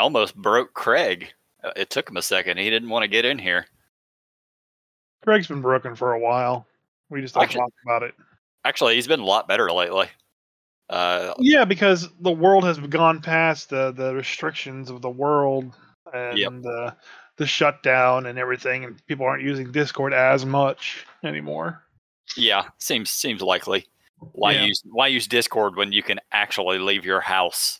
almost broke Craig. It took him a second. He didn't want to get in here. Greg's been broken for a while. We just don't talk about it. Actually, he's been a lot better lately. Yeah, because the world has gone past the restrictions of the world and the shutdown and everything, and people aren't using Discord as much anymore. Yeah, seems likely. Why use Discord when you can actually leave your house?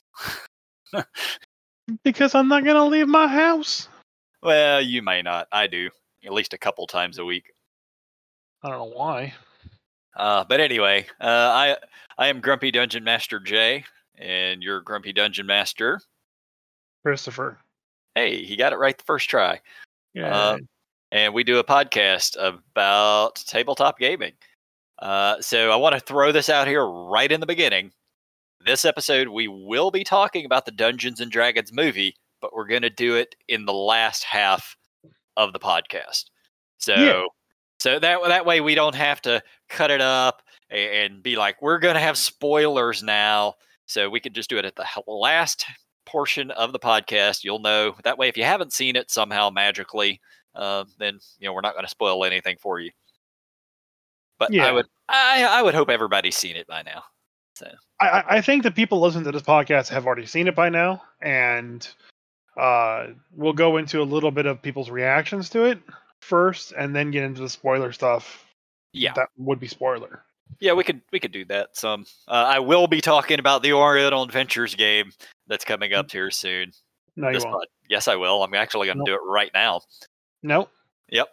Because I'm not gonna leave my house. Well, you may not. I do, at least a couple times a week. I don't know why. But anyway, I am Grumpy Dungeon Master Jay, and you're Grumpy Dungeon Master Christopher. Hey, he got it right the first try. Yeah. And we do a podcast about tabletop gaming. So I want to throw this out here right in the beginning. This episode, we will be talking about the Dungeons and Dragons movie, but we're going to do it in the last half of the podcast. So that way we don't have to cut it up and be like, we're going to have spoilers now. So we can just do it at the last portion of the podcast. You'll know that way if you haven't seen it somehow magically, then we're not going to spoil anything for you. But I would hope everybody's seen it by now. So I think the people listening to this podcast have already seen it by now, and we'll go into a little bit of people's reactions to it first, and then get into the spoiler stuff. Yeah, that would be spoiler. Yeah, we could do that. Some I will be talking about the Oriental Adventures game that's coming up here soon. No, you won't. Yes, I will. I'm actually going to do it right now. Nope. Yep.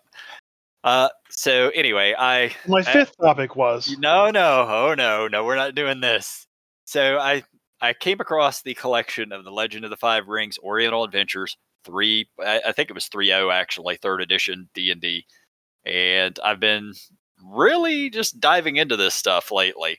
So anyway, my fifth topic was no, we're not doing this. So I came across the collection of the Legend of the Five Rings Oriental Adventures 3. I think it was 3.0 actually, 3rd edition D&D, and I've been really just diving into this stuff lately.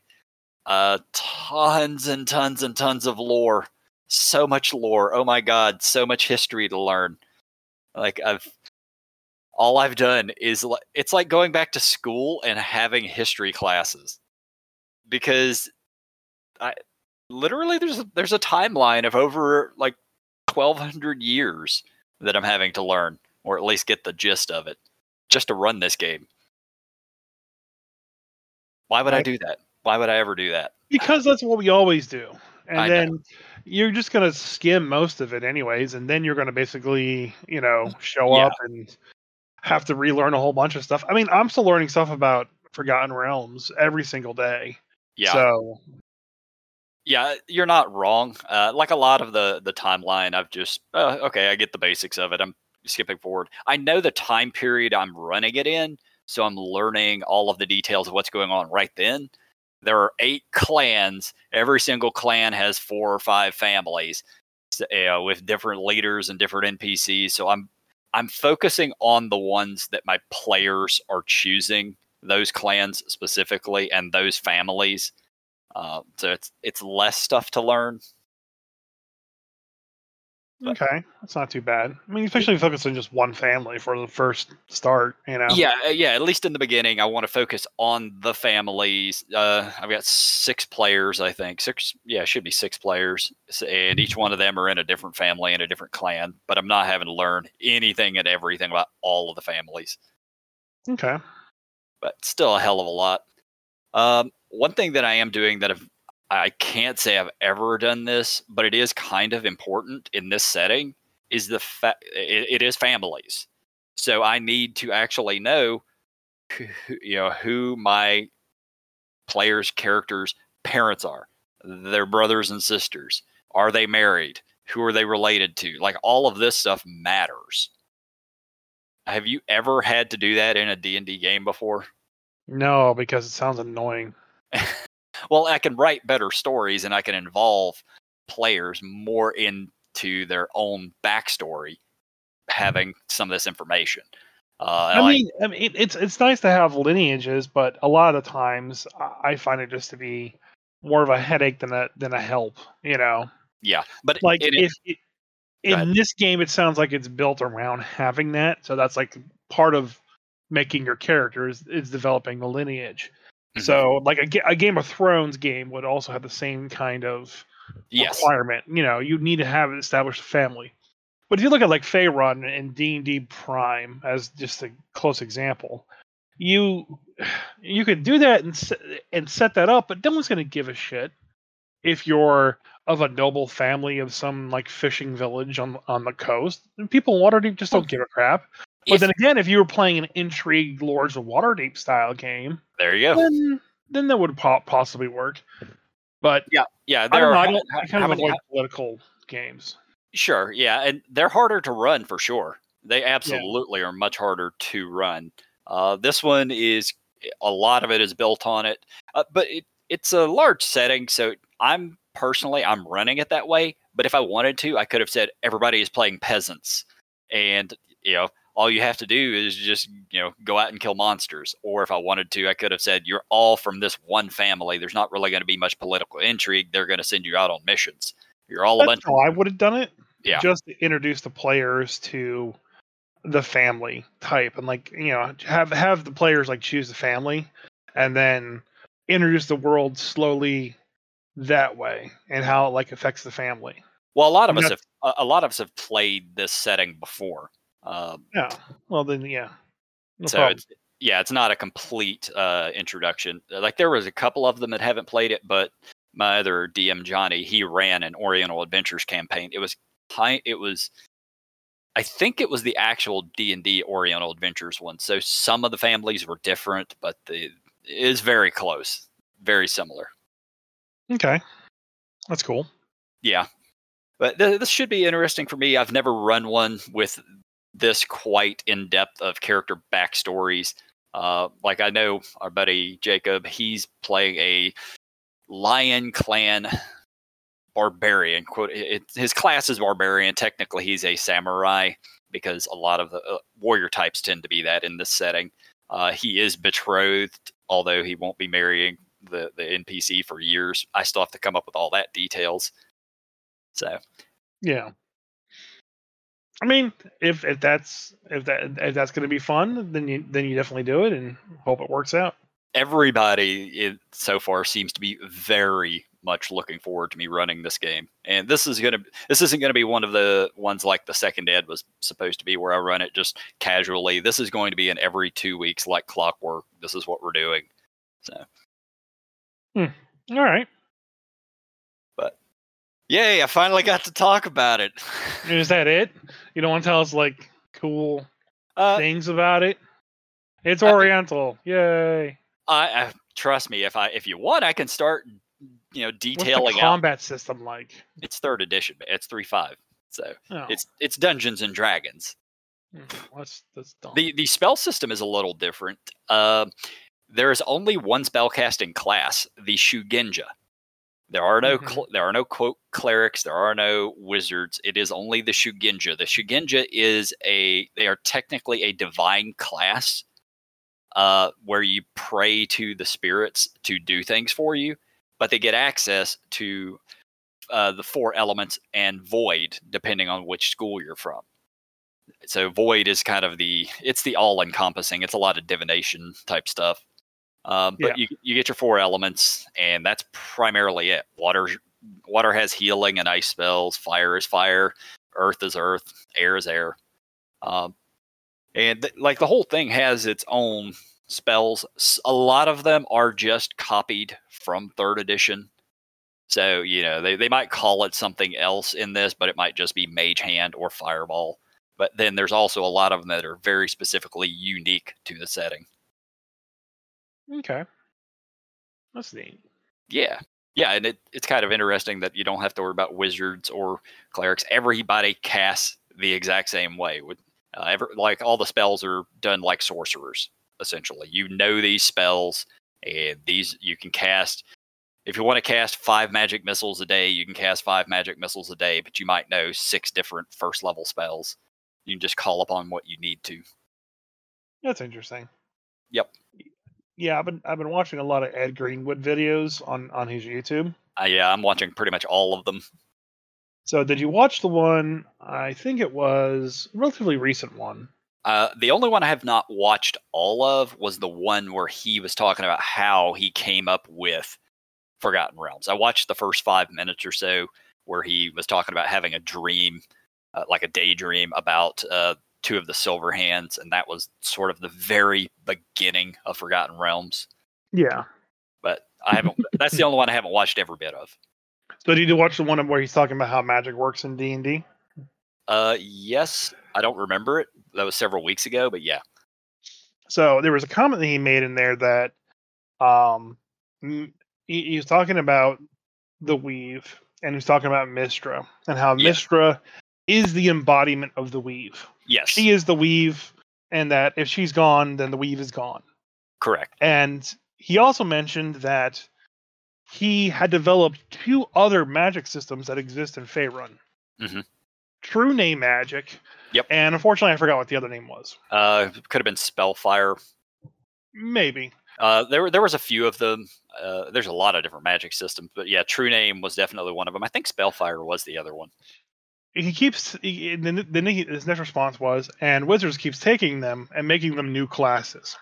Tons and tons and tons of lore. So much lore. Oh my god, so much history to learn. Like all I've done is it's like going back to school and having history classes, because literally there's a timeline of over like 1,200 years that I'm having to learn, or at least get the gist of it, just to run this game. Why would I do that? Why would I ever do that? Because that's what we always do. And then you're just going to skim most of it anyways, and then you're going to basically, show up and have to relearn a whole bunch of stuff. I mean, I'm still learning stuff about Forgotten Realms every single day. Yeah. So yeah, you're not wrong. Like a lot of the timeline, I've just okay, I get the basics of it. I'm skipping forward. I know the time period I'm running it in, so I'm learning all of the details of what's going on right then. There are 8 clans. Every single clan has 4 or 5 families, with different leaders and different NPCs. So I'm focusing on the ones that my players are choosing, those clans specifically, and those families. So it's less stuff to learn. Okay, that's not too bad. I mean, especially focus on just one family for the first start, Yeah, at least in the beginning, I want to focus on the families. I've got 6 players, I think. 6, it should be 6 players, and each one of them are in a different family and a different clan. But I'm not having to learn anything and everything about all of the families. Okay, but still a hell of a lot. One thing that I am doing that I can't say I've ever done this, but it is kind of important in this setting, is it is families. So I need to actually know who my players' characters' parents are, their brothers and sisters. Are they married? Who are they related to? Like, all of this stuff matters. Have you ever had to do that in a D&D game before? No, because it sounds annoying. Well, I can write better stories, and I can involve players more into their own backstory, having some of this information. I mean, it's nice to have lineages, but a lot of the times I find it just to be more of a headache than a help. Yeah, but like in this game, it sounds like it's built around having that. So that's like part of making your characters is developing a lineage. Mm-hmm. So like a Game of Thrones game would also have the same kind of requirement. You need to have an established family. But if you look at like Faerun and D&D Prime as just a close example, you could do that and set that up, but no one's going to give a shit if you're of a noble family of some like fishing village on the coast. People in Waterdeep just don't give a crap. But then again, if you were playing an Intrigue Lords of Waterdeep style game, there you go. Then that would possibly work. But yeah, I don't know. I kind of avoid political games. Sure, yeah, and they're harder to run for sure. They absolutely are much harder to run. This one is a lot of it is built on it, but it's a large setting, so I'm running it that way. But if I wanted to, I could have said everybody is playing peasants, and all you have to do is just go out and kill monsters. Or if I wanted to, I could have said you're all from this one family. There's not really going to be much political intrigue. They're going to send you out on missions. You're all a bunch. I would have done it. Yeah, just to introduce the players to the family type, and have the players like choose the family, and then introduce the world slowly that way, and how it like affects the family. Well, a lot of us have played this setting before. Yeah. Well, then no so problem. it's not a complete introduction. Like there was a couple of them that haven't played it, but my other DM Johnny, he ran an Oriental Adventures campaign. I think it was the actual D&D Oriental Adventures one. So some of the families were different, but it is very close, very similar. Okay, that's cool. Yeah, but this should be interesting for me. I've never run one with this quite in depth of character backstories. Like I know our buddy Jacob, he's playing a Lion Clan barbarian. Quote, his class is barbarian. Technically, he's a samurai because a lot of the warrior types tend to be that in this setting. He is betrothed, although he won't be marrying the NPC for years. I still have to come up with all that details. So, yeah. I mean, if that's going to be fun, then you definitely do it and hope it works out. Everybody so far seems to be very much looking forward to me running this game, and this isn't gonna be one of the ones like the Second Ed was supposed to be, where I run it just casually. This is going to be an every 2 weeks like clockwork. This is what we're doing. So, all right. But yay! I finally got to talk about it. Is that it? You don't want to tell us like cool things about it? It's Oriental. Yay! I trust me. If you want, I can start detailing. What's the combat system like? It's 3rd edition. It's 3.5. So it's Dungeons and Dragons. That's dumb. The spell system is a little different. There is only one spellcasting class, the Shugenja. There are no quote clerics. There are no wizards. It is only the Shugenja. The Shugenja they are technically a divine class. Where you pray to the spirits to do things for you, but they get access to the 4 elements and void, depending on which school you're from. So void is kind of the all-encompassing. It's a lot of divination type stuff. But you get your 4 elements, and that's primarily it. Water has healing and ice spells. Fire is fire. Earth is earth. Air is air. And the whole thing has its own spells. A lot of them are just copied from 3rd edition. So, they might call it something else in this, but it might just be Mage Hand or Fireball. But then there's also a lot of them that are very specifically unique to the setting. Okay. That's neat. Yeah. Yeah, and it's kind of interesting that you don't have to worry about wizards or clerics. Everybody casts the exact same way. All the spells are done like sorcerers, essentially. These spells, and these you can cast. If you want to cast 5 magic missiles a day, you can cast 5 magic missiles a day, but you might know 6 different 1st level spells. You can just call upon what you need to. That's interesting. Yep. Yeah, I've been watching a lot of Ed Greenwood videos on his YouTube. Yeah, I'm watching pretty much all of them. So did you watch the one, I think it was a relatively recent one? The only one I have not watched all of was the one where he was talking about how he came up with Forgotten Realms. I watched the first 5 minutes or so where he was talking about having a dream like a daydream about two of the Silver Hands, and that was sort of the very beginning of Forgotten Realms. Yeah. But I haven't. That's the only one I haven't watched every bit of. So did you watch the one where he's talking about how magic works in D&D? Yes, I don't remember it. That was several weeks ago, but yeah. So there was a comment that he made in there that he was talking about the weave, and he's talking about Mystra and how Mystra is the embodiment of the weave. Yes. She is the weave, and that if she's gone, then the weave is gone. Correct. And he also mentioned that he had developed 2 other magic systems that exist in Faerun. Mm-hmm. True Name Magic. Yep. And unfortunately, I forgot what the other name was. Could have been Spellfire. Maybe. There was a few of them. There's a lot of different magic systems, but yeah, True Name was definitely one of them. I think Spellfire was the other one. Then his next response was, and Wizards keeps taking them and making them new classes.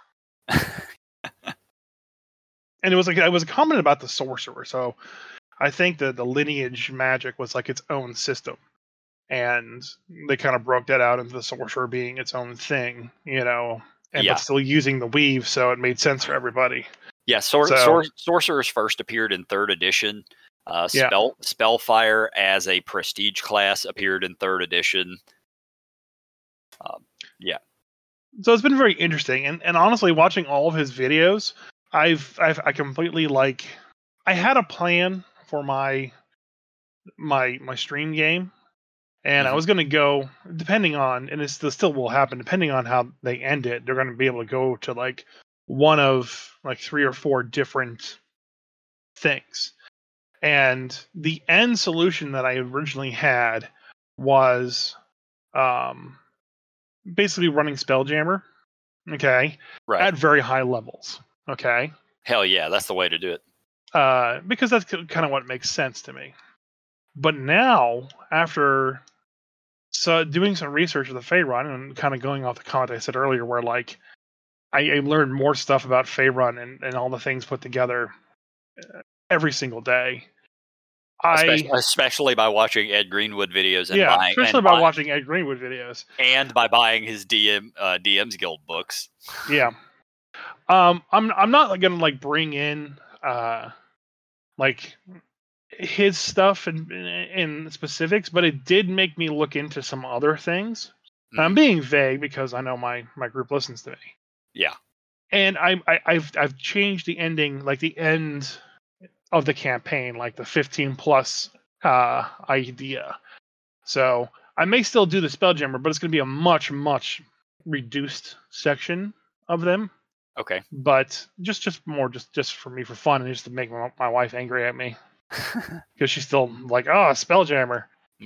And it was a comment about the sorcerer. So I think that the lineage magic was like its own system, and they kind of broke that out into the sorcerer being its own thing, but still using the weave, so it made sense for everybody. Yeah, sorcerers first appeared in 3rd edition. Spellfire as a prestige class appeared in 3rd edition. So it's been very interesting, and honestly, watching all of his videos, I completely I had a plan for my stream game, and I was going to go, depending on, and this still will happen, depending on how they end it, they're going to be able to go to one of 3 or 4 different things. And the end solution that I originally had was basically running Spelljammer, okay, at very high levels, okay. Hell yeah, that's the way to do it. Because that's kind of what makes sense to me. But now, after doing some research of the Faerun and kind of going off the comment I said earlier, where I learned more stuff about Faerun and all the things put together every single day. Especially by watching Ed Greenwood videos by watching Ed Greenwood videos and by buying his DM's Guild books. Yeah, I'm not gonna bring in his stuff in specifics, but it did make me look into some other things. Mm-hmm. I'm being vague because I know my group listens to me. Yeah, and I've changed the ending, the end of the campaign, the 15 plus idea. So I may still do the Spelljammer, but it's going to be a much reduced section of them. Okay. But just for me, for fun, and just to make my wife angry at me. Because she's still Spelljammer.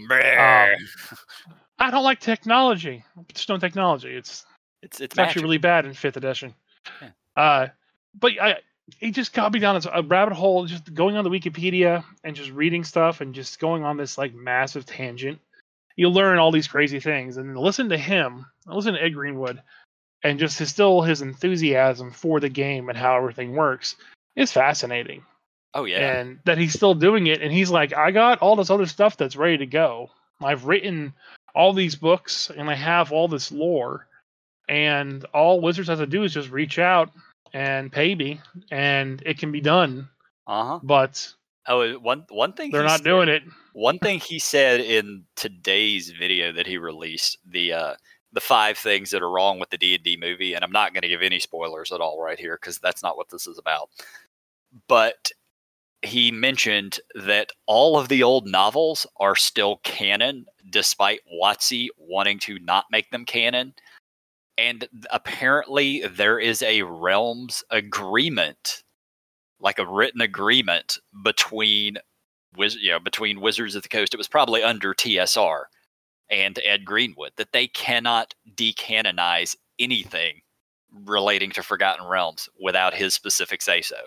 I don't like technology. Just no technology. It's actually really bad in 5th edition. Yeah. But it just got me down a rabbit hole, just going on the Wikipedia and just reading stuff and just going on this massive tangent. You learn all these crazy things, and listen to Ed Greenwood, and just his enthusiasm for the game and how everything works is fascinating. Oh yeah. And that he's still doing it, and he's like, I got all this other stuff that's ready to go. I've written all these books, and I have all this lore, and all Wizards have to do is just reach out and pay me, and it can be done. But one thing they're not doing it. One thing he said in today's video that he released, the 5 things that are wrong with the D&D movie, and I'm not going to give any spoilers at all right here because that's not what this is about. But he mentioned that all of the old novels are still canon, despite WotC wanting to not make them canon. And apparently there is a Realms agreement, a written agreement between Wizards of the Coast. It was probably under TSR and Ed Greenwood that they cannot decanonize anything relating to Forgotten Realms without his specific say-so.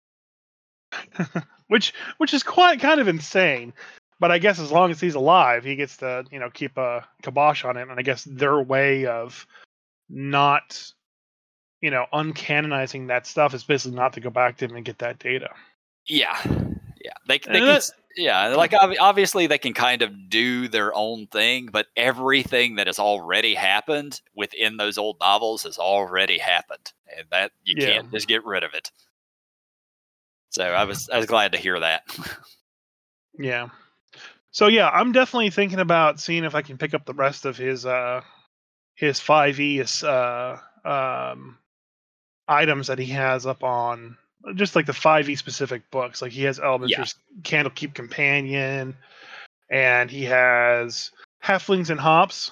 which is quite kind of insane. But I guess as long as he's alive, he gets to keep a kibosh on it. And I guess their way of not uncanonizing that stuff is basically not to go back to him and get that data. Yeah. They Yeah, like obviously they can kind of do their own thing, but everything that has already happened within those old novels has already happened, and that you Yeah. can't just get rid of it. So I was glad to hear that. Yeah. So yeah, I'm definitely thinking about seeing if I can pick up the rest of his 5e items that he has up on just like the 5e specific books. Like he has Yeah, Elminster's Candlekeep Companion, and he has Halflings and Hops,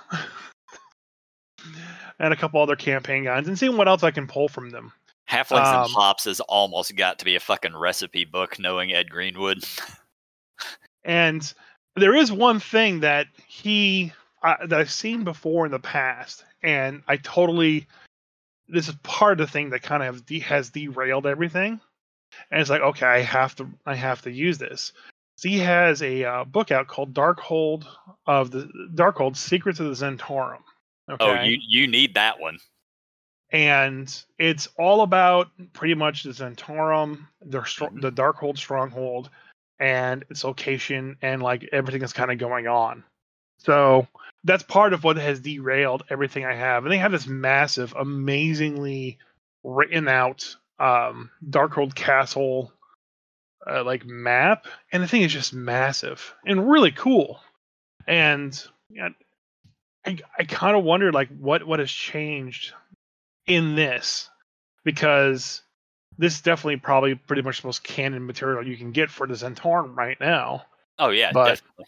and a couple other campaign guides, and seeing what else I can pull from them. Halflings and Hops has almost got to be a fucking recipe book, knowing Ed Greenwood. And there is one thing that that I've seen before in the past, and I totally, this is part of the thing that kind of has derailed everything. And it's like, okay, I have to use this. So he has a book out called Darkhold Secrets of the Zhentarim. Oh, Okay. you need that one. And it's all about pretty much the Zhentarim, the Darkhold stronghold, and its location, and like everything that's kind of going on. So that's part of what has derailed everything I have. And they have this massive, amazingly written out Darkhold Castle like map, and the thing is just massive and really cool. And yeah, I kind of wonder like what has changed in this, because this is definitely probably pretty much the most canon material you can get for the Zhentarim right now. Oh yeah, But definitely.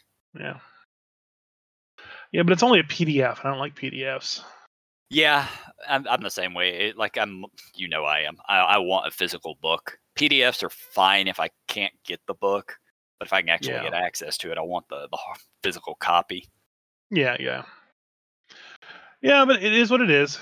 yeah, but it's only a PDF. I don't like PDFs. Yeah, I'm the same way. I am. I want a physical book. PDFs are fine if I can't get the book, but if I can actually get access to it, I want the physical copy. Yeah. But it is what it is.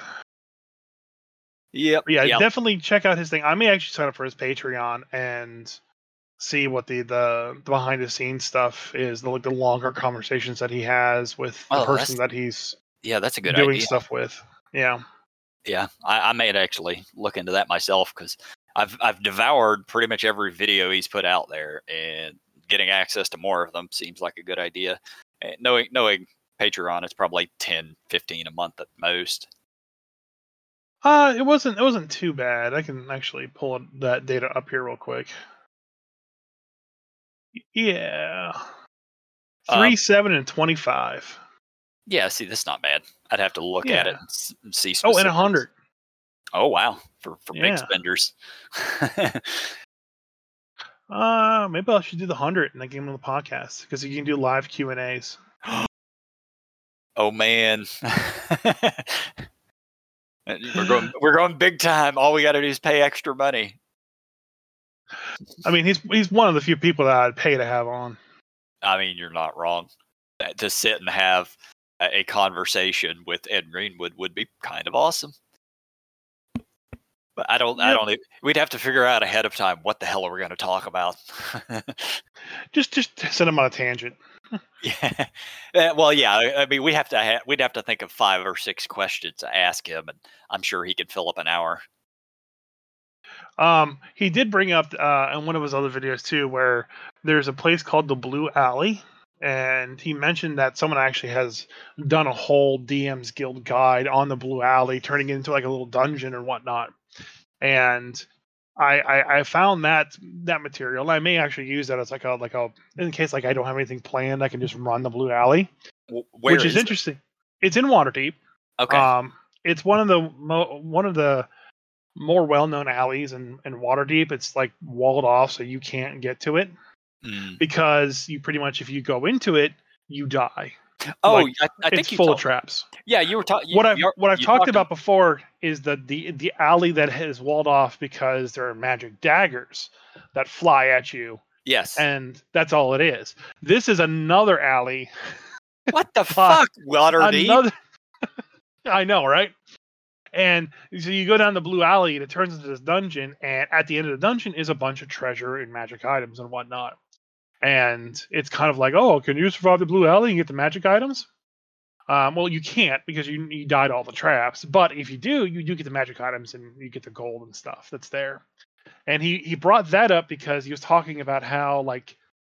Yep. Yeah, definitely check out his thing. I may actually sign up for his Patreon and see what the behind the scenes stuff is, the longer conversations that he has with the person that he's that's a good doing idea. stuff with. Yeah. Yeah, I may actually look into that myself, because I've devoured pretty much every video he's put out there, and getting access to more of them seems like a good idea. And knowing Patreon, it's probably 10, 15 a month at most. It wasn't too bad. I can actually pull that data up here real quick. Yeah. 3, 7, and 25. Yeah, see, that's not bad. I'd have to look at it and see specifics. Oh, and 100. Oh wow, for big spenders. Maybe I should do the 100 and then give him the podcast, because you can do live Q&As. Oh man. We're going big time. All we got to do is pay extra money. I mean, he's one of the few people that I'd pay to have on. I mean, you're not wrong. To sit and have a conversation with Ed Greenwood would be kind of awesome. But I don't. We'd have to figure out ahead of time what the hell are we going to talk about. just send him on a tangent. Yeah. Well, yeah. I mean, we'd have to think of 5 or 6 questions to ask him, and I'm sure he could fill up an hour. He did bring up in one of his other videos too, where there's a place called the Blue Alley, and he mentioned that someone actually has done a whole DM's Guild guide on the Blue Alley, turning it into like a little dungeon or whatnot. And I found that material. I may actually use that as like a in case like I don't have anything planned, I can just run the Blue Alley, which is interesting. It's in Waterdeep. Okay. It's one of the more well-known alleys in Waterdeep. It's like walled off, so you can't get to it because you pretty much, if you go into it, you die. Oh, like, I think it's full of traps. Yeah, you were talking. What I've talked about before is the alley that is walled off because there are magic daggers that fly at you. Yes, and that's all it is. This is another alley. What the fuck, Waterdeep? I know, right? And so you go down the Blue Alley, and it turns into this dungeon. And at the end of the dungeon is a bunch of treasure and magic items and whatnot. And it's kind of like, oh, can you survive the Blue Alley and get the magic items? Well, you can't, because you died all the traps. But if you do get the magic items, and you get the gold and stuff that's there. And he brought that up because he was talking about how like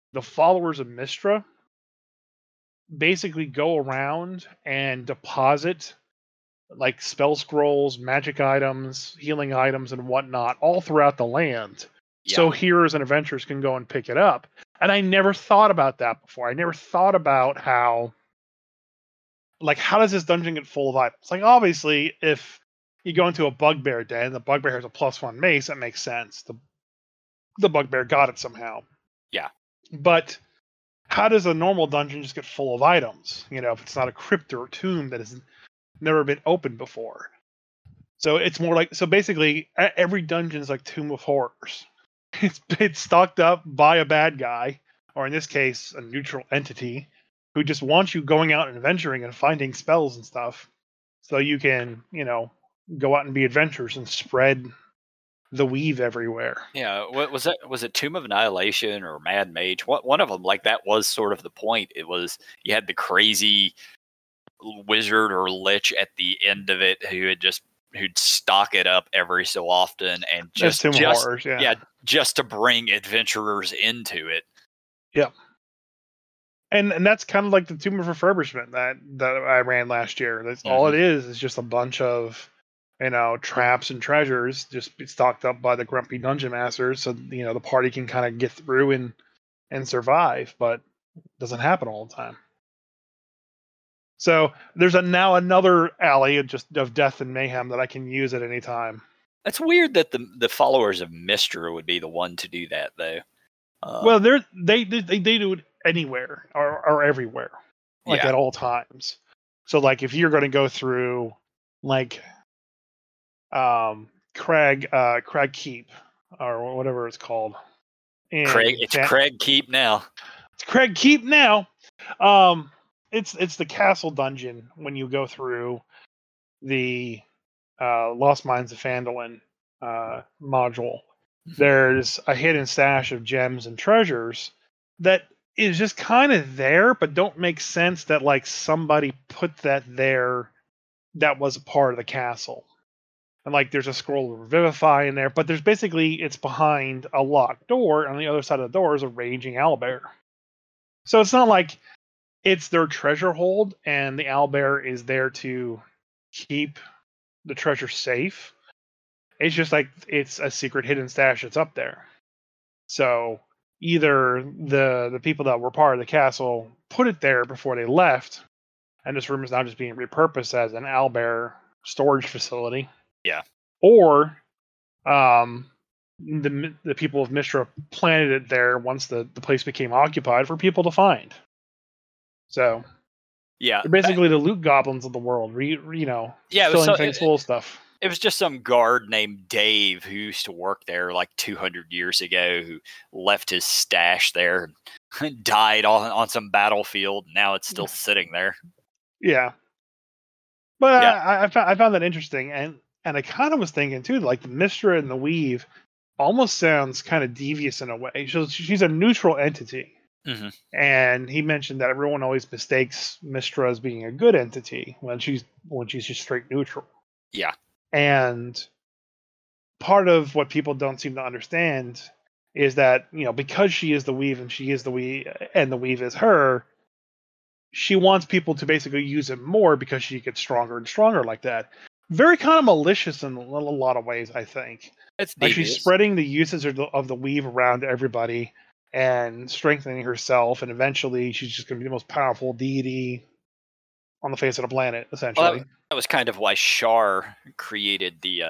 the followers of Mystra basically go around and deposit like spell scrolls, magic items, healing items, and whatnot all throughout the land. So Yeah. heroes and adventurers can go and pick it up. And I never thought about that before. I never thought about how does this dungeon get full of items? Like, obviously, if you go into a bugbear den, the bugbear has a +1 mace, that makes sense. The bugbear got it somehow. Yeah. But how does a normal dungeon just get full of items? If it's not a crypt or a tomb that has never been opened before. So it's more like, so basically every dungeon is like Tomb of Horrors. It's stocked up by a bad guy, or in this case, a neutral entity, who just wants you going out and adventuring and finding spells and stuff, so you can, go out and be adventurers and spread the weave everywhere. Yeah, what was that? Was it Tomb of Annihilation or Mad Mage? One of them, like that was sort of the point. It was you had the crazy wizard or lich at the end of it who'd stock it up every so often and just Horrors, yeah, just to bring adventurers into it. Yeah. And that's kind of like the Tomb of Refurbishment that I ran last year. That's all it is just a bunch of traps and treasures just stocked up by the grumpy dungeon masters, so the party can kind of get through and survive, but it doesn't happen all the time. So there's now another alley of death and mayhem that I can use at any time. That's weird that the followers of Mystra would be the one to do that, though. Well, they do it anywhere or everywhere, like at all times. So like if you're going to go through like Crag Keep or whatever it's called. It's Crag Keep now. It's Crag Keep now. It's the castle dungeon when you go through the Lost Mines of Phandalin module. There's a hidden stash of gems and treasures that is just kind of there, but don't make sense that like somebody put that there that was a part of the castle. And like there's a scroll of Revivify in there, but there's basically it's behind a locked door, and on the other side of the door is a raging owlbear. So it's not like it's their treasure hold and the owlbear is there to keep the treasure safe. It's just like it's a secret hidden stash that's up there. So either the people that were part of the castle put it there before they left, and this room is now just being repurposed as an owlbear storage facility. Yeah. Or the people of Mystra planted it there once the place became occupied for people to find. So yeah, they're basically the loot goblins of the world, filling things full of stuff. It was just some guard named Dave who used to work there like 200 years ago who left his stash there and died on some battlefield. Now it's still sitting there. Yeah. But yeah. I found that interesting. And I kind of was thinking, too, like the Mystra and the Weave almost sounds kind of devious in a way. She's a neutral entity. Mm-hmm. And he mentioned that everyone always mistakes Mystra as being a good entity when she's just straight neutral. Yeah. And part of what people don't seem to understand is that, because she is the Weave and she is the Weave and the Weave is her, she wants people to basically use it more because she gets stronger and stronger like that. Very kind of malicious in a lot of ways, I think. It's like she's spreading the uses of the Weave around everybody and strengthening herself, and eventually she's just going to be the most powerful deity on the face of the planet, essentially. Well, that was kind of why Shar created the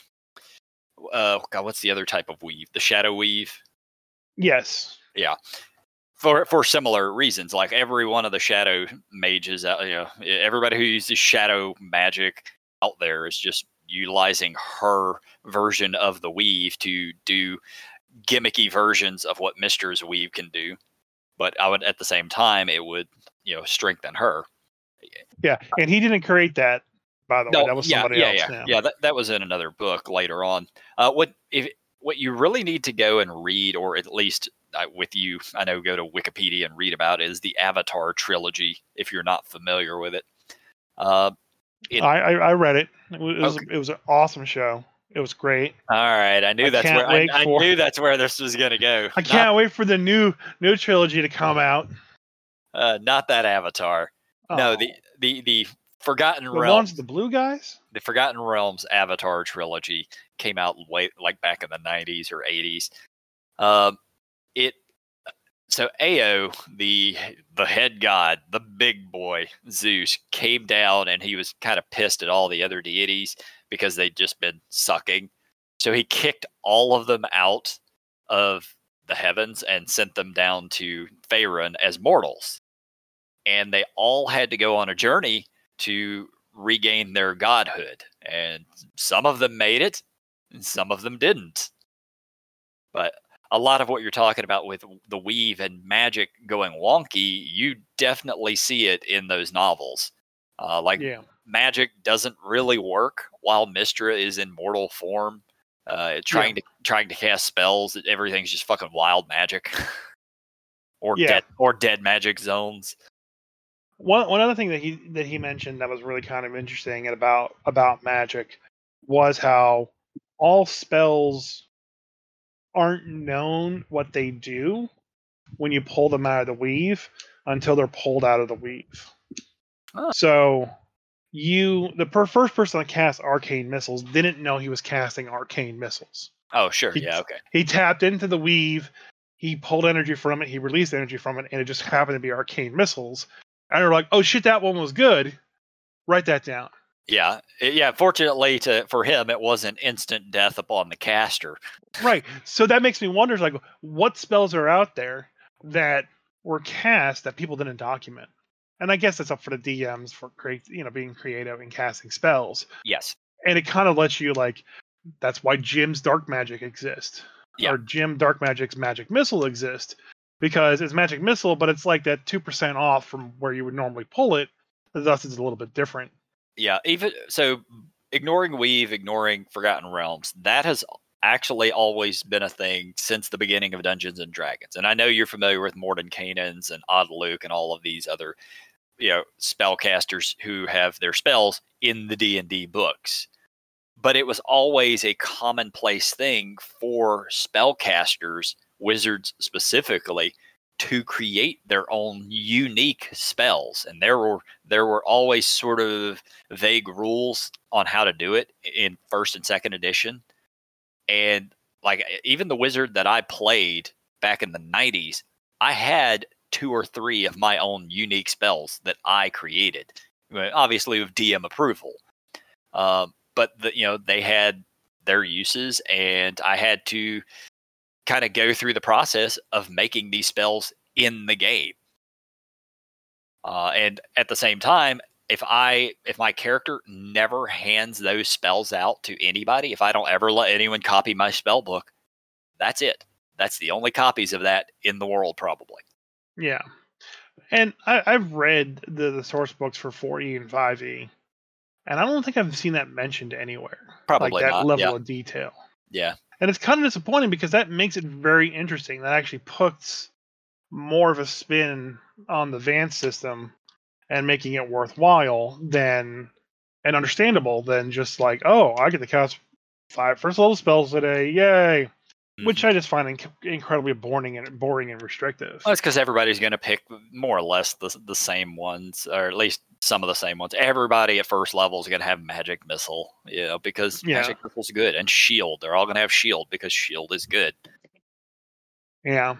what's the other type of weave? The shadow weave? Yes. Yeah. For similar reasons. Like every one of the shadow mages, everybody who uses shadow magic out there is just utilizing her version of the weave to do gimmicky versions of what Mystra's weave can do. But at the same time, it would, strengthen her. Yeah, and he didn't create that, by the way. That was somebody else. Yeah. That was in another book later on. What you really need to go and read, or at least with you, I know, go to Wikipedia and read about, is the Avatar trilogy. If you're not familiar with it, I read it. It was an awesome show. It was great. All right, I knew I knew that's where this was gonna go. I can't wait for the new trilogy to come out. Not that Avatar. Oh. No, the Forgotten The Realms. ones, the blue guys? The Forgotten Realms Avatar trilogy came out way like back in the 90s or 80s. So Ao, the head god, the big boy Zeus, came down and he was kind of pissed at all the other deities because they'd just been sucking. So he kicked all of them out of the heavens and sent them down to Faerun as mortals. And they all had to go on a journey to regain their godhood. And some of them made it, and some of them didn't. But a lot of what you're talking about with the weave and magic going wonky, you definitely see it in those novels. Magic doesn't really work while Mystra is in mortal form. Trying to cast spells, everything's just fucking wild magic, or dead magic zones. One other thing that he mentioned that was really kind of interesting about magic was how all spells aren't known what they do when you pull them out of the weave until they're pulled out of the weave. Oh. So the first person that cast arcane missiles didn't know he was casting arcane missiles. Oh, sure. Okay. He tapped into the weave, he pulled energy from it, he released energy from it, and it just happened to be arcane missiles. And they're like, oh shit, that one was good. Write that down. Yeah. Fortunately for him, it wasn't instant death upon the caster. Right. So that makes me wonder, like, what spells are out there that were cast that people didn't document? And I guess that's up for the DMs for being creative and casting spells. Yes. And it kind of lets you, like, that's why Jim's Dark Magic exists. Yeah. Or Jim Dark Magic's Magic Missile exists. Because it's Magic Missile, but it's like that 2% off from where you would normally pull it. Thus, it's a little bit different. Yeah, even so, ignoring Weave, ignoring Forgotten Realms, that has actually always been a thing since the beginning of Dungeons and Dragons. And I know you're familiar with Mordenkainen's and Odd Luke and all of these other, spellcasters who have their spells in the D&D books. But it was always a commonplace thing for spellcasters, wizards specifically, to create their own unique spells. And there were always sort of vague rules on how to do it in first and second edition. And like even the wizard that I played back in the 90s, I had 2 or 3 of my own unique spells that I created, obviously with DM approval. But they had their uses, and I had to kind of go through the process of making these spells in the game. And at the same time, if my character never hands those spells out to anybody, if I don't ever let anyone copy my spell book, that's it. That's the only copies of that in the world, probably. Yeah. And I've read the source books for 4E and 5E, and I don't think I've seen that mentioned anywhere. Probably like that not. level of detail. Yeah. And it's kind of disappointing because that makes it very interesting. That actually puts more of a spin on the Vance system and making it worthwhile and understandable than just like, oh, I get to cast 5 first level spells today. Yay. Mm-hmm. Which I just find incredibly boring and restrictive. Well, it's because everybody's going to pick more or less the same ones, or at least some of the same ones. Everybody at first level is going to have Magic Missile, because Magic Missile's good. And Shield. They're all going to have Shield because Shield is good. Yeah.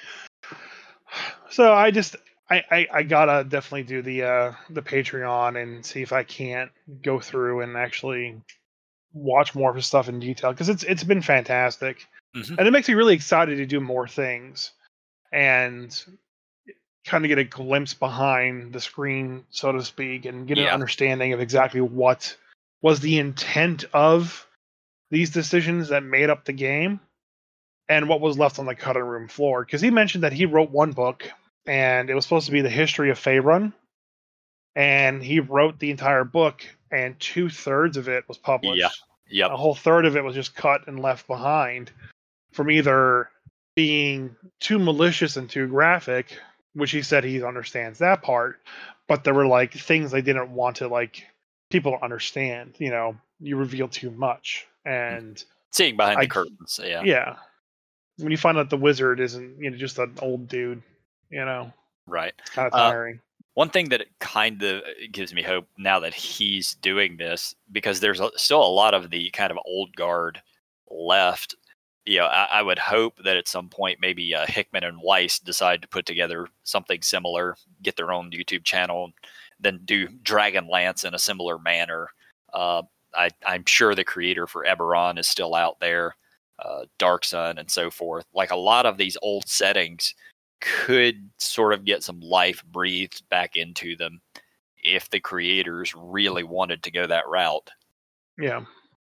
So I gotta definitely do the Patreon and see if I can't go through and actually watch more of his stuff in detail, because it's been fantastic. Mm-hmm. And it makes me really excited to do more things and kind of get a glimpse behind the screen, so to speak, and get an understanding of exactly what was the intent of these decisions that made up the game and what was left on the cutting room floor. Because he mentioned that he wrote one book, and it was supposed to be the history of Faerun, and he wrote the entire book, and 2/3 of it was published. Yeah. A whole third of it was just cut and left behind from either being too malicious and too graphic, which he said he understands that part, but there were like things they didn't want to like people don't understand. You reveal too much, and seeing behind the curtains. Yeah. When you find out the wizard isn't, just an old dude, Right. it's kind of tiring. One thing that it kind of gives me hope now that he's doing this, because there's still a lot of the kind of old guard left. I would hope that at some point maybe Hickman and Weiss decide to put together something similar, get their own YouTube channel, then do Dragonlance in a similar manner. I'm sure the creator for Eberron is still out there, Dark Sun and so forth. Like a lot of these old settings could sort of get some life breathed back into them if the really wanted to go that route. Yeah.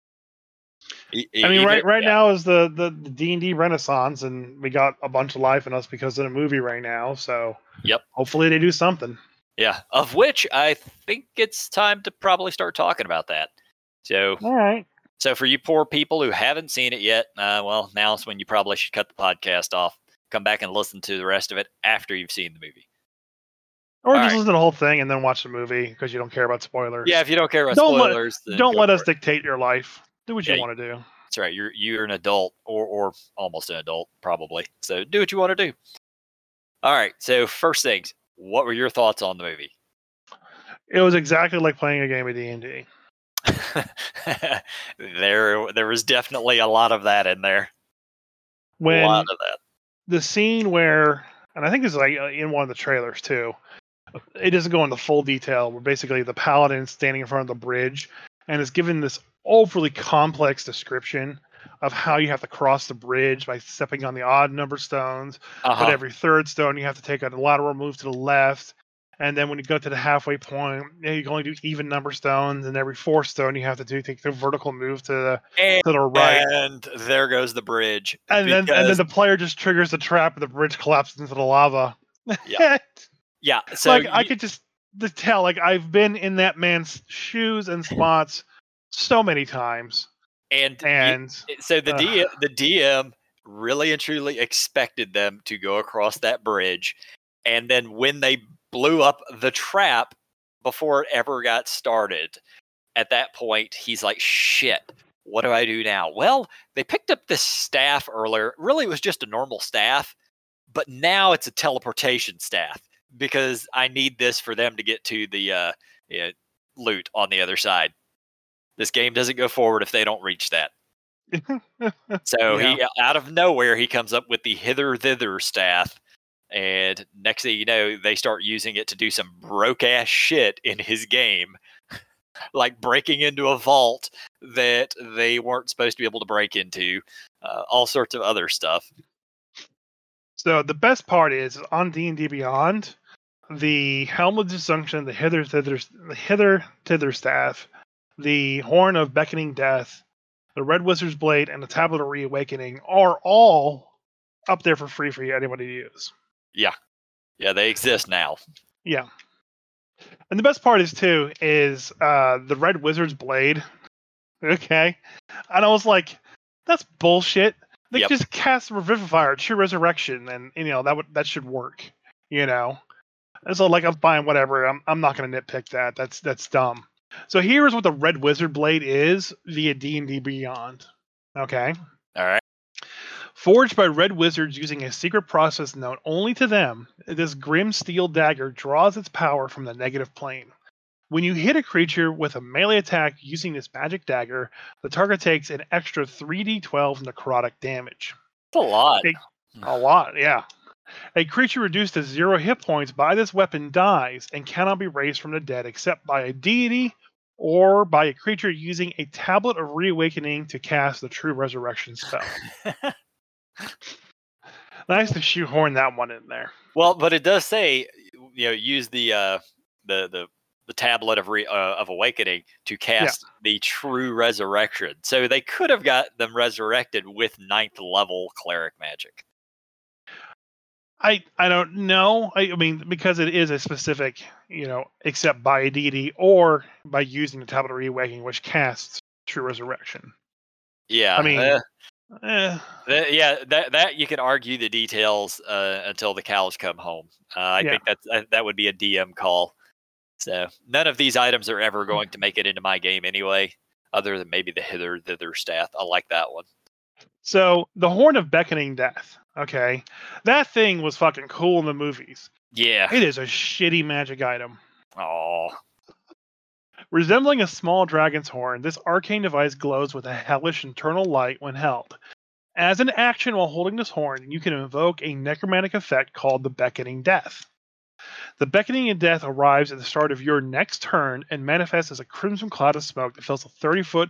I mean, right now is the D&D Renaissance, and we got a bunch of life in us because of the movie right now. So, yep. Hopefully they do something. Yeah, of which I think it's time to probably start talking about that. So, all right. So for you poor people who haven't seen it yet, well, now's when you probably should cut the podcast off. Come back and listen to the rest of it after you've seen the movie. Or just listen to the whole thing and then watch the movie because you don't care about spoilers. Yeah, if you don't care about spoilers, don't let us dictate your life. Do what you want to do. That's right. You're an adult or almost an adult, probably. So do what you want to do. All right. So first things, what were your thoughts on the movie? It was exactly like playing a game of D&D. There was definitely a lot of that in there. A lot of that. The scene where, and I think it's like in one of the trailers too, it doesn't go into full detail, where basically the paladin is standing in front of the bridge and is given this overly complex description of how you have to cross the bridge by stepping on the odd number stones. But every third stone, you have to take a lateral move to the left. And then when you go to the halfway point, you can only do even number stones. And every fourth stone, you have to take the vertical move to the right. And there goes the bridge. And then the player just triggers the trap, and the bridge collapses into the lava. Yeah. Yeah. So I could just tell, like, I've been in that man's shoes and spots so many times. And so the DM really and truly expected them to go across that bridge. And then when they blew up the trap before it ever got started, at that point, he's like, shit, what do I do now? Well, they picked up this staff earlier. Really, it was just a normal staff, but now it's a teleportation staff because I need this for them to get to the loot on the other side. This game doesn't go forward if they don't reach that. So he, out of nowhere, he comes up with the hither-thither staff. And next thing you know, they start using it to do some broke-ass shit in his game. Like breaking into a vault that they weren't supposed to be able to break into. All sorts of other stuff. So the best part is, on D&D Beyond, the Helm of Dysfunction, the hither-thither staff, the Horn of Beckoning Death, the Red Wizard's Blade, and the Tablet of Reawakening are all up there for free for anybody to use. Yeah. Yeah, they exist now. Yeah. And the best part is the Red Wizard's Blade. Okay. And I was like, that's bullshit. They just cast Revivify, True Resurrection, and that should work. And so, like, I'm fine, whatever. I'm not going to nitpick that. That's dumb. So here's what the Red Wizard Blade is via D&D Beyond. Okay. All right. Forged by Red Wizards using a secret process known only to them, this grim steel dagger draws its power from the negative plane. When you hit a creature with a melee attack using this magic dagger, the target takes an extra 3d12 necrotic damage. That's a lot. A lot, yeah. A creature reduced to 0 hit points by this weapon dies and cannot be raised from the dead except by a deity or by a creature using a Tablet of Reawakening to cast the True Resurrection spell. Nice to shoehorn that one in there. Well, but it does say, use the Tablet of Awakening to cast the True Resurrection. So they could have got them resurrected with 9th level cleric magic. I don't know. I mean, because it is a specific, except by a deity or by using the Tablet of Reawakening, which casts True Resurrection. Yeah. I mean, that you can argue the details until the cows come home. I think that would be a DM call. So none of these items are ever going to make it into my game anyway, other than maybe the hither thither staff. I like that one. So the Horn of Beckoning Death. Okay, that thing was fucking cool in the movies. Yeah. It is a shitty magic item. Oh. Resembling a small dragon's horn, this arcane device glows with a hellish internal light when held. As an action while holding this horn, you can invoke a necromantic effect called the Beckoning Death. The Beckoning of Death arrives at the start of your next turn and manifests as a crimson cloud of smoke that fills a 30-foot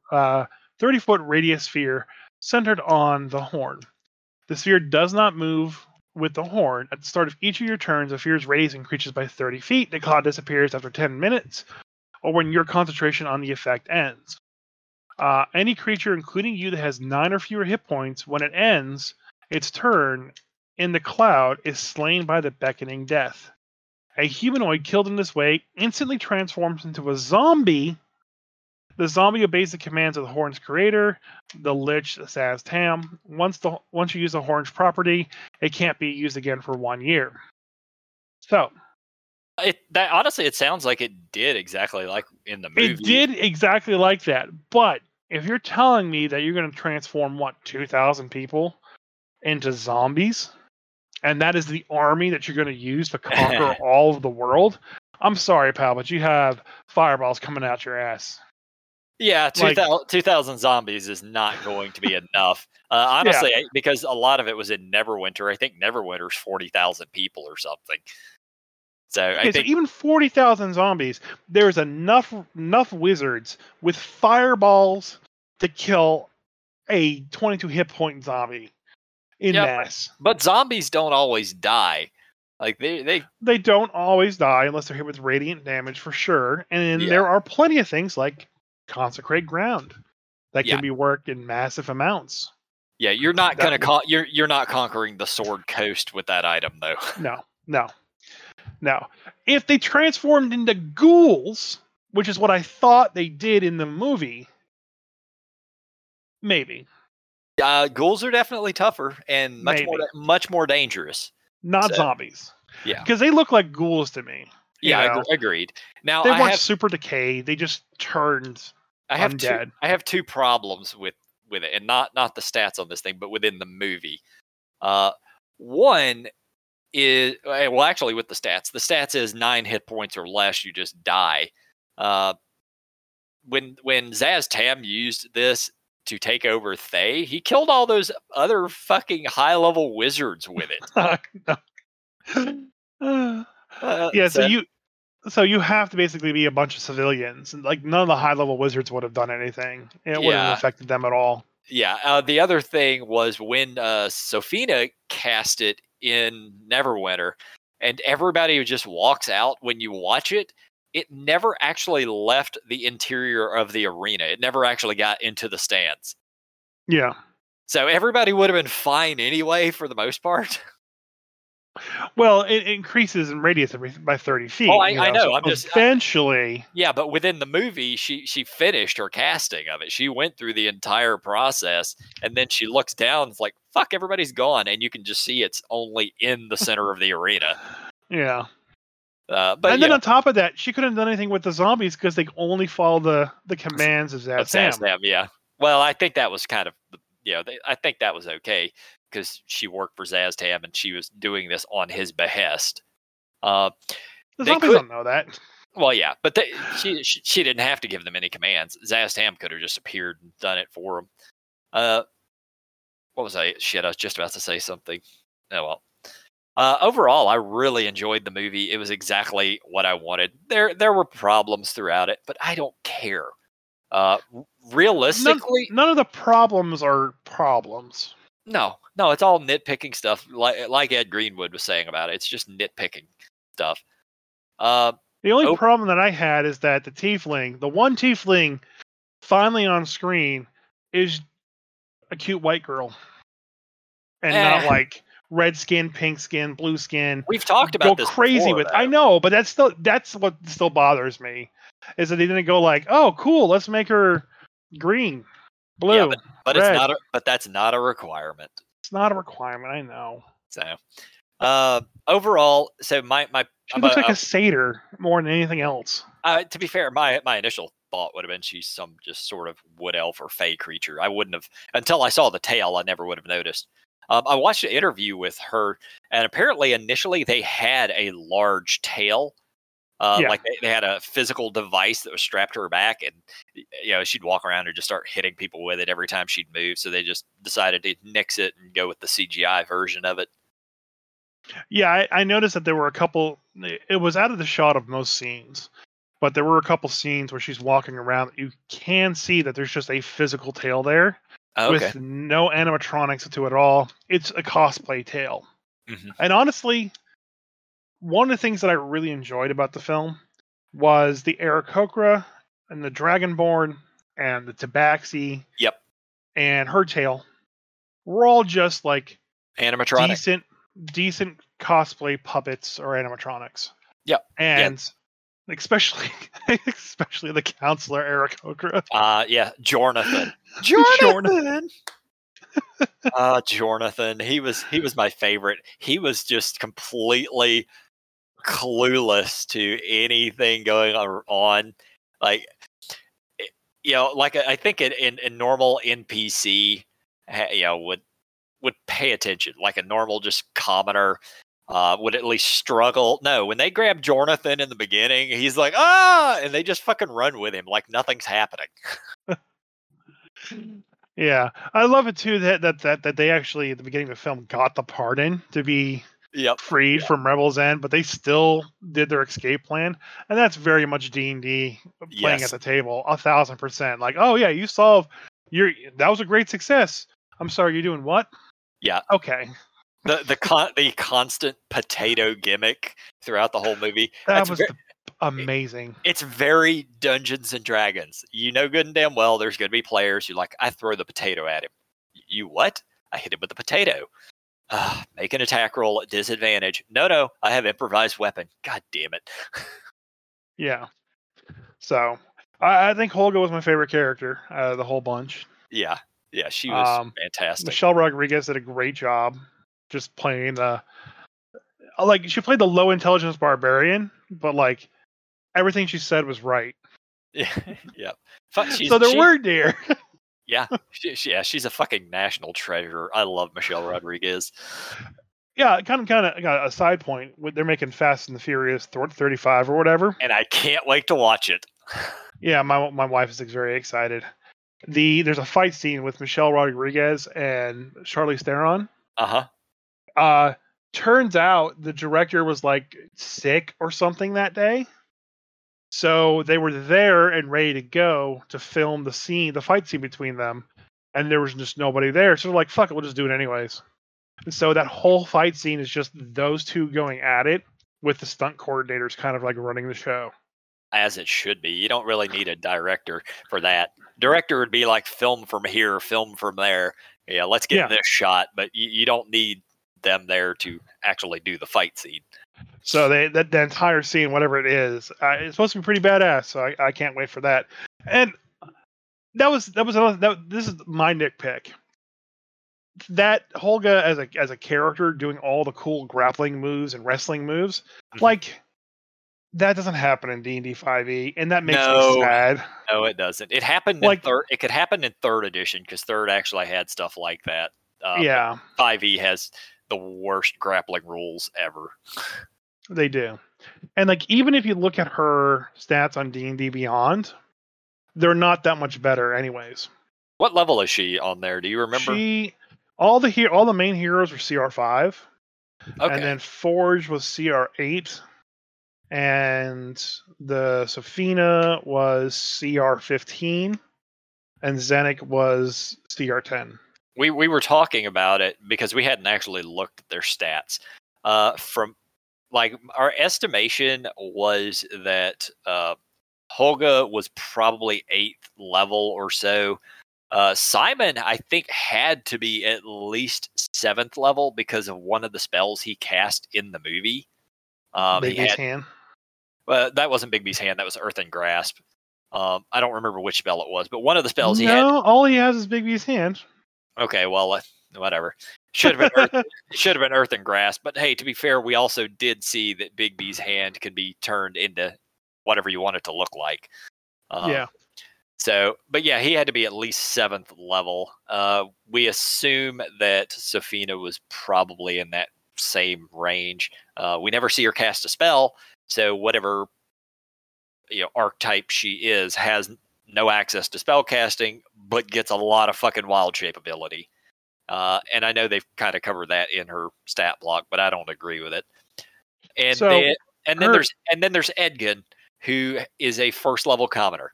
radius sphere centered on the horn. The sphere does not move with the horn. At the start of each of your turns, the sphere's radius increases by 30 feet. The cloud disappears after 10 minutes, or when your concentration on the effect ends. Any creature, including you, that has 9 or fewer hit points, when it ends its turn in the cloud, is slain by the Beckoning Death. A humanoid killed in this way instantly transforms into a zombie. The zombie obeys the commands of the horn's creator, the Lich Zaz Tam. Once you use the horn's property, it can't be used again for 1 year. So, honestly, it sounds like it did exactly like in the movie. It did exactly like that. But if you're telling me that you're going to transform 2,000 people into zombies, and that is the army that you're going to use to conquer all of the world, I'm sorry, pal, but you have fireballs coming out your ass. Yeah, 2,000 zombies is not going to be enough. Honestly, because a lot of it was in Neverwinter. I think Neverwinter's 40,000 people or something. So I think so even 40,000 zombies, there's enough wizards with fireballs to kill a 22 hit point zombie in mass. But zombies don't always die. Like they don't always die unless they're hit with radiant damage for sure. And there are plenty of things like Consecrate Ground that can be worked in massive amounts. Yeah, you're not gonna you're not conquering the Sword Coast with that item though. No. If they transformed into ghouls, which is what I thought they did in the movie, maybe. Ghouls are definitely tougher and much more dangerous. Not zombies. Yeah, because they look like ghouls to me. Yeah, agreed. Now they weren't super decayed; they just turned. I have two problems with it, and not the stats on this thing, but within the movie. One is actually with the stats. The stats is 9 hit points or less, you just die. When Zaz Tam used this to take over Thay, he killed all those other fucking high level wizards with it. So you have to basically be a bunch of civilians, and like none of the high level wizards would have done anything. It wouldn't have affected them at all. Yeah. The other thing was when Sofina cast it in Neverwinter, and everybody just walks out when you watch it. It never actually left the interior of the arena. It never actually got into the stands. Yeah. So everybody would have been fine anyway for the most part. Well, it increases in radius by 30 feet. Oh, I know. So I'm just eventually. Yeah, but within the movie, she finished her casting of it. She went through the entire process, and then she looks down. It's like, fuck, everybody's gone, and you can just see it's only in the center of the arena. Yeah. But then on top of that, she couldn't have done anything with the zombies because they only follow the commands of Zaz Tam. Yeah. Well, I think that was kind of I think that was okay because she worked for Zaz Tam and she was doing this on his behest. The zombies don't know that. Well, yeah, but she didn't have to give them any commands. Zaz Tam could have just appeared and done it for them. What was I? Shit, I was just about to say something. Oh well. Overall, I really enjoyed the movie. It was exactly what I wanted. There were problems throughout it, but I don't care. Realistically, none of the problems are problems. No, it's all nitpicking stuff. Like Ed Greenwood was saying about it, it's just nitpicking stuff. The only problem that I had is that the one tiefling, finally on screen, is a cute white girl, and not like red skin, pink skin, blue skin. We've talked about this crazy before, with. though. I know, but that's what still bothers me, is that they didn't go like, oh, cool, let's make her green, blue. Yeah, but red. It's not. But that's not a requirement. It's not a requirement. I know. So, overall, so my She looks like a satyr more than anything else. To be fair, my initial thought would have been she's some just sort of wood elf or fey creature. I wouldn't have, until I saw the tail, I never would have noticed. I watched an interview with her, and apparently initially they had a large tail. Like they had a physical device that was strapped to her back, and she'd walk around and just start hitting people with it every time she'd move. So they just decided to nix it and go with the CGI version of it. Yeah, I noticed that there were a couple. It was out of the shot of most scenes, but there were a couple scenes where she's walking around. You can see that there's just a physical tail there with no animatronics to it at all. It's a cosplay tail. Mm-hmm. And honestly, one of the things that I really enjoyed about the film was the Aarakocra and the Dragonborn and the Tabaxi. Yep. And her tail were all just like animatronic. Decent cosplay puppets or animatronics. Yep. And especially the counselor Aarakocra. Yeah, Jornathan. Jornathan. He was my favorite. He was just completely clueless to anything going on. Like, like I think in normal NPC, would pay attention. Like a normal just commoner would at least struggle. No, when they grab Jornathan in the beginning, he's like, and they just fucking run with him like nothing's happening. Yeah, I love it too that they actually at the beginning of the film got the pardon to be freed from Rebel's End, but they still did their escape plan, and that's very much D&D playing at the table, 1,000%. Like, oh yeah, you solved that was a great success. I'm sorry, you're doing what? Yeah. Okay. The constant potato gimmick throughout the whole movie. That was amazing. It's very Dungeons and Dragons. You know good and damn well there's going to be players who like, I throw the potato at him. You what? I hit him with the potato. Make an attack roll at disadvantage. No, I have improvised weapon. God damn it. Yeah. So I think Holga was my favorite character out of the whole bunch. Yeah, she was fantastic. Michelle Rodriguez did a great job just playing she played the low intelligence barbarian, but like everything she said was right. Yeah. So there were deer. Yeah, she's a fucking national treasure. I love Michelle Rodriguez. Yeah, kind of a side point. They're making Fast and the Furious 35 or whatever, and I can't wait to watch it. Yeah, my wife is very excited. There's a fight scene with Michelle Rodriguez and Charlize Theron. Turns out the director was like sick or something that day. So they were there and ready to go to film the fight scene between them. And there was just nobody there. So they're like, fuck it, we'll just do it anyways. And so that whole fight scene is just those two going at it with the stunt coordinators kind of like running the show. As it should be. You don't really need a director for that. Director would be like film from here, film from there. Yeah, let's get this shot. But you don't need them there to actually do the fight scene. So that entire scene, whatever it is, it's supposed to be pretty badass. So I can't wait for that. And this is my nitpick. That Holga as a character doing all the cool grappling moves and wrestling moves, like that doesn't happen in D&D 5e, and that makes me sad. No, it doesn't. It happened in third. It could happen in third edition because third actually had stuff like that. 5e has the worst grappling rules ever. They do. And like even if you look at her stats on D&D Beyond, they're not that much better anyways. What level is she on there? Do you remember? All the main heroes were CR5. Okay. And then Forge was CR8. And the Safina was CR15. And Zenik was CR10. We were talking about it because we hadn't actually looked at their stats. From like our estimation was that Holga was probably 8th level or so. Simon, I think, had to be at least 7th level because of one of the spells he cast in the movie. Bigby's Hand? That wasn't Bigby's Hand. That was Earthen Grasp. I don't remember which spell it was, but one of the spells he had. No, all he has is Bigby's Hand. Okay, well, whatever. Should have been Earth. Should have been Earth and Grass. But hey, to be fair, we also did see that Bigby's hand could be turned into whatever you want it to look like. Yeah. So, but yeah, he had to be at least 7th level. We assume that Safina was probably in that same range. We never see her cast a spell, so whatever archetype she is has no access to spell casting, but gets a lot of fucking wild shape ability. And I know they've kind of covered that in her stat block, but I don't agree with it. And So, then there's Edgin, who is a 1st level commoner.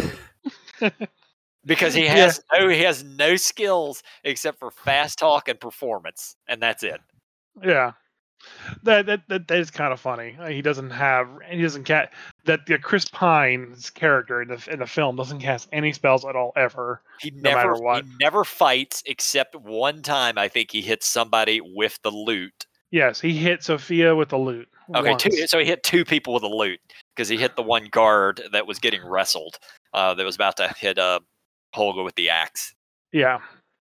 Because he has no skills except for fast talk and performance, and that's it. Yeah, that is kind of funny. He doesn't cast that. Chris Pine's character in the film doesn't cast any spells at all ever. No matter what, he never fights except one time. I think he hits somebody with the loot. Yes, he hit Sophia with the loot. Okay, so he hit 2 people with the loot because he hit the one guard that was getting wrestled. That was about to hit Holga with the axe. Yeah.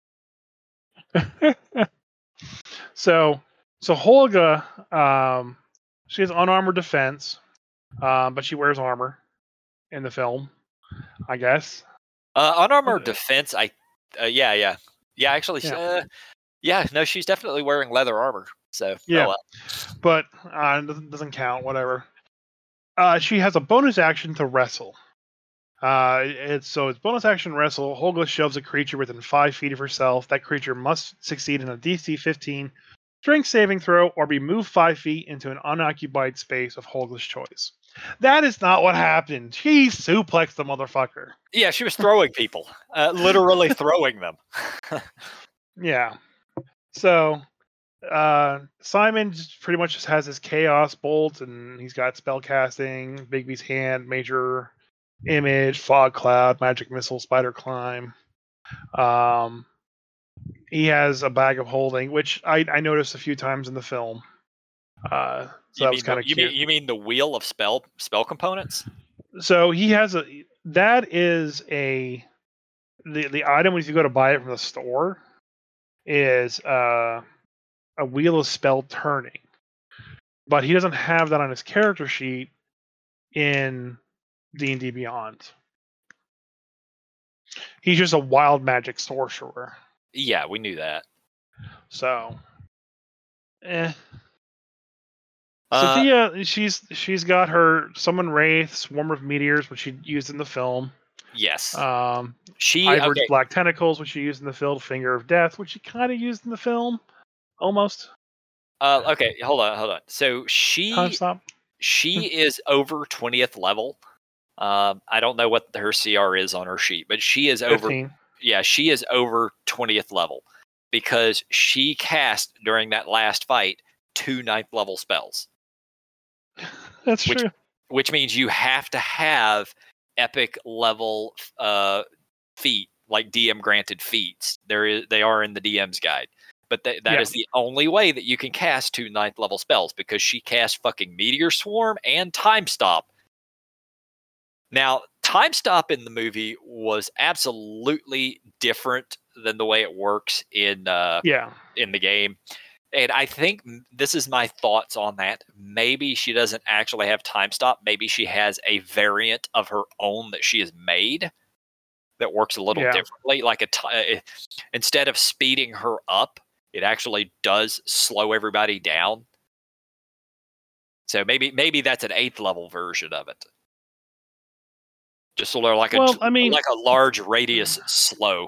So Holga, she has unarmored defense, but she wears armor in the film, I guess. Unarmored defense, yeah. Actually, no, she's definitely wearing leather armor. So yeah, but it doesn't count. Whatever. She has a bonus action to wrestle. It's bonus action wrestle. Holga shoves a creature within 5 feet of herself. That creature must succeed in a DC 15 strength saving throw or be moved 5 feet into an unoccupied space of Holga's choice. That is not what happened. She suplexed the motherfucker. Yeah, she was throwing people, literally throwing them. Yeah. So Simon pretty much just has his chaos bolt, and he's got spell casting, Bigby's hand, major image, fog cloud, magic missile, spider climb. He has a bag of holding, which I noticed a few times in the film. So that was kind of cute. You mean the wheel of spell components? So he has the item when you go to buy it from the store is a wheel of spell turning, but he doesn't have that on his character sheet in D&D Beyond. He's just a wild magic sorcerer. Yeah, we knew that. So, Sophia, she's got her summon wraith, swarm of meteors, which she used in the film. Yes. Ivor's black tentacles, which she used in the film. Finger of death, which she kind of used in the film, almost. Okay, hold on. So she is over 20th level. I don't know what her CR is on her sheet, but she is 15. She is over 20th level because she cast during that last fight 2 9th level spells. That's true. Which means you have to have epic level feat, like DM granted feats. They are in the DM's guide. But that is the only way that you can cast 2 9th level spells, because she cast fucking Meteor Swarm and Time Stop. Now, Time Stop in the movie was absolutely different than the way it works in the game. And I think this is my thoughts on that. Maybe she doesn't actually have Time Stop. Maybe she has a variant of her own that she has made that works a little differently. Like instead of speeding her up, it actually does slow everybody down. So maybe that's an 8th level version of it. Just sort of like a large radius slow.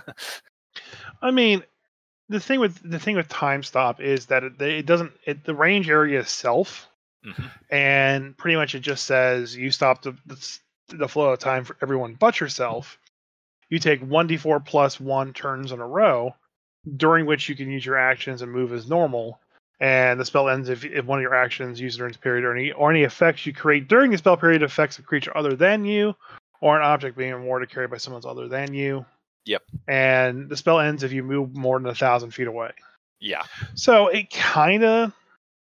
I mean, the thing with Time Stop is that it doesn't the range area itself, and pretty much it just says you stop the flow of time for everyone but yourself. You take 1d4 plus 1 turns in a row, during which you can use your actions and move as normal. And the spell ends if one of your actions used during this period or any effects you create during the spell period affects a creature other than you, or an object being awarded carried by someone other than you. Yep. And the spell ends if you move more than 1,000 feet away. Yeah. So it kind of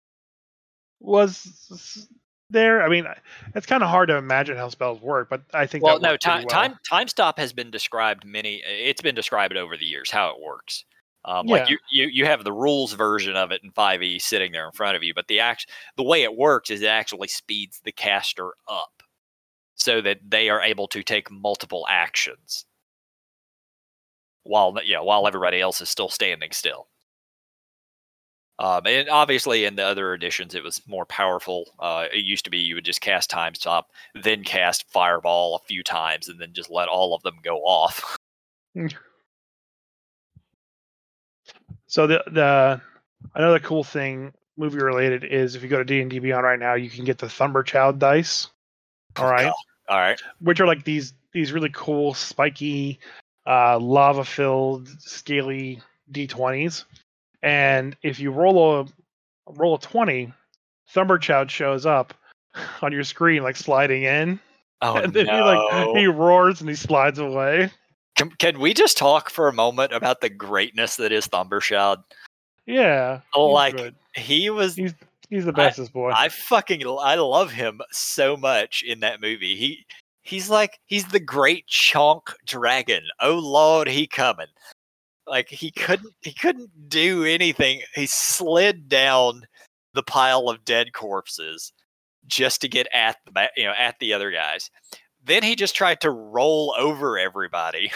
was there. I mean, it's kind of hard to imagine how spells work, but I think Time Stop has been described it's been described over the years how it works. Like Yeah. you have the rules version of it in 5e sitting there in front of you, but the way it works is it actually speeds the caster up so that they are able to take multiple actions while everybody else is still standing still. And obviously, in the other editions, it was more powerful. It used to be you would just cast Time Stop, then cast Fireball a few times, and then just let all of them go off. So the another cool thing, movie related, is if you go to D&D Beyond right now, you can get the Thumberchild dice. All Oh, right, God. All right. which are like these really cool, spiky, lava filled, scaly D20s. And if you roll a 20, Thumberchild shows up on your screen like sliding in, Oh and then no! he roars and he slides away. Can we just talk for a moment about the greatness that is Thumbershout? Yeah, he's Like good. he was, He's the I bestest boy. I love him so much in that movie. He's the great chonk dragon. Oh Lord, he coming. Like he couldn't do anything. He slid down the pile of dead corpses just to get at the other guys. Then he just tried to roll over everybody.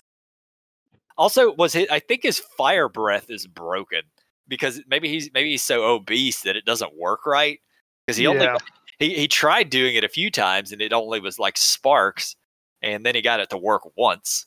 Also, I think his fire breath is broken because maybe he's so obese that it doesn't work right. Because Yeah. he tried doing it a few times and it only was like sparks, and then he got it to work once.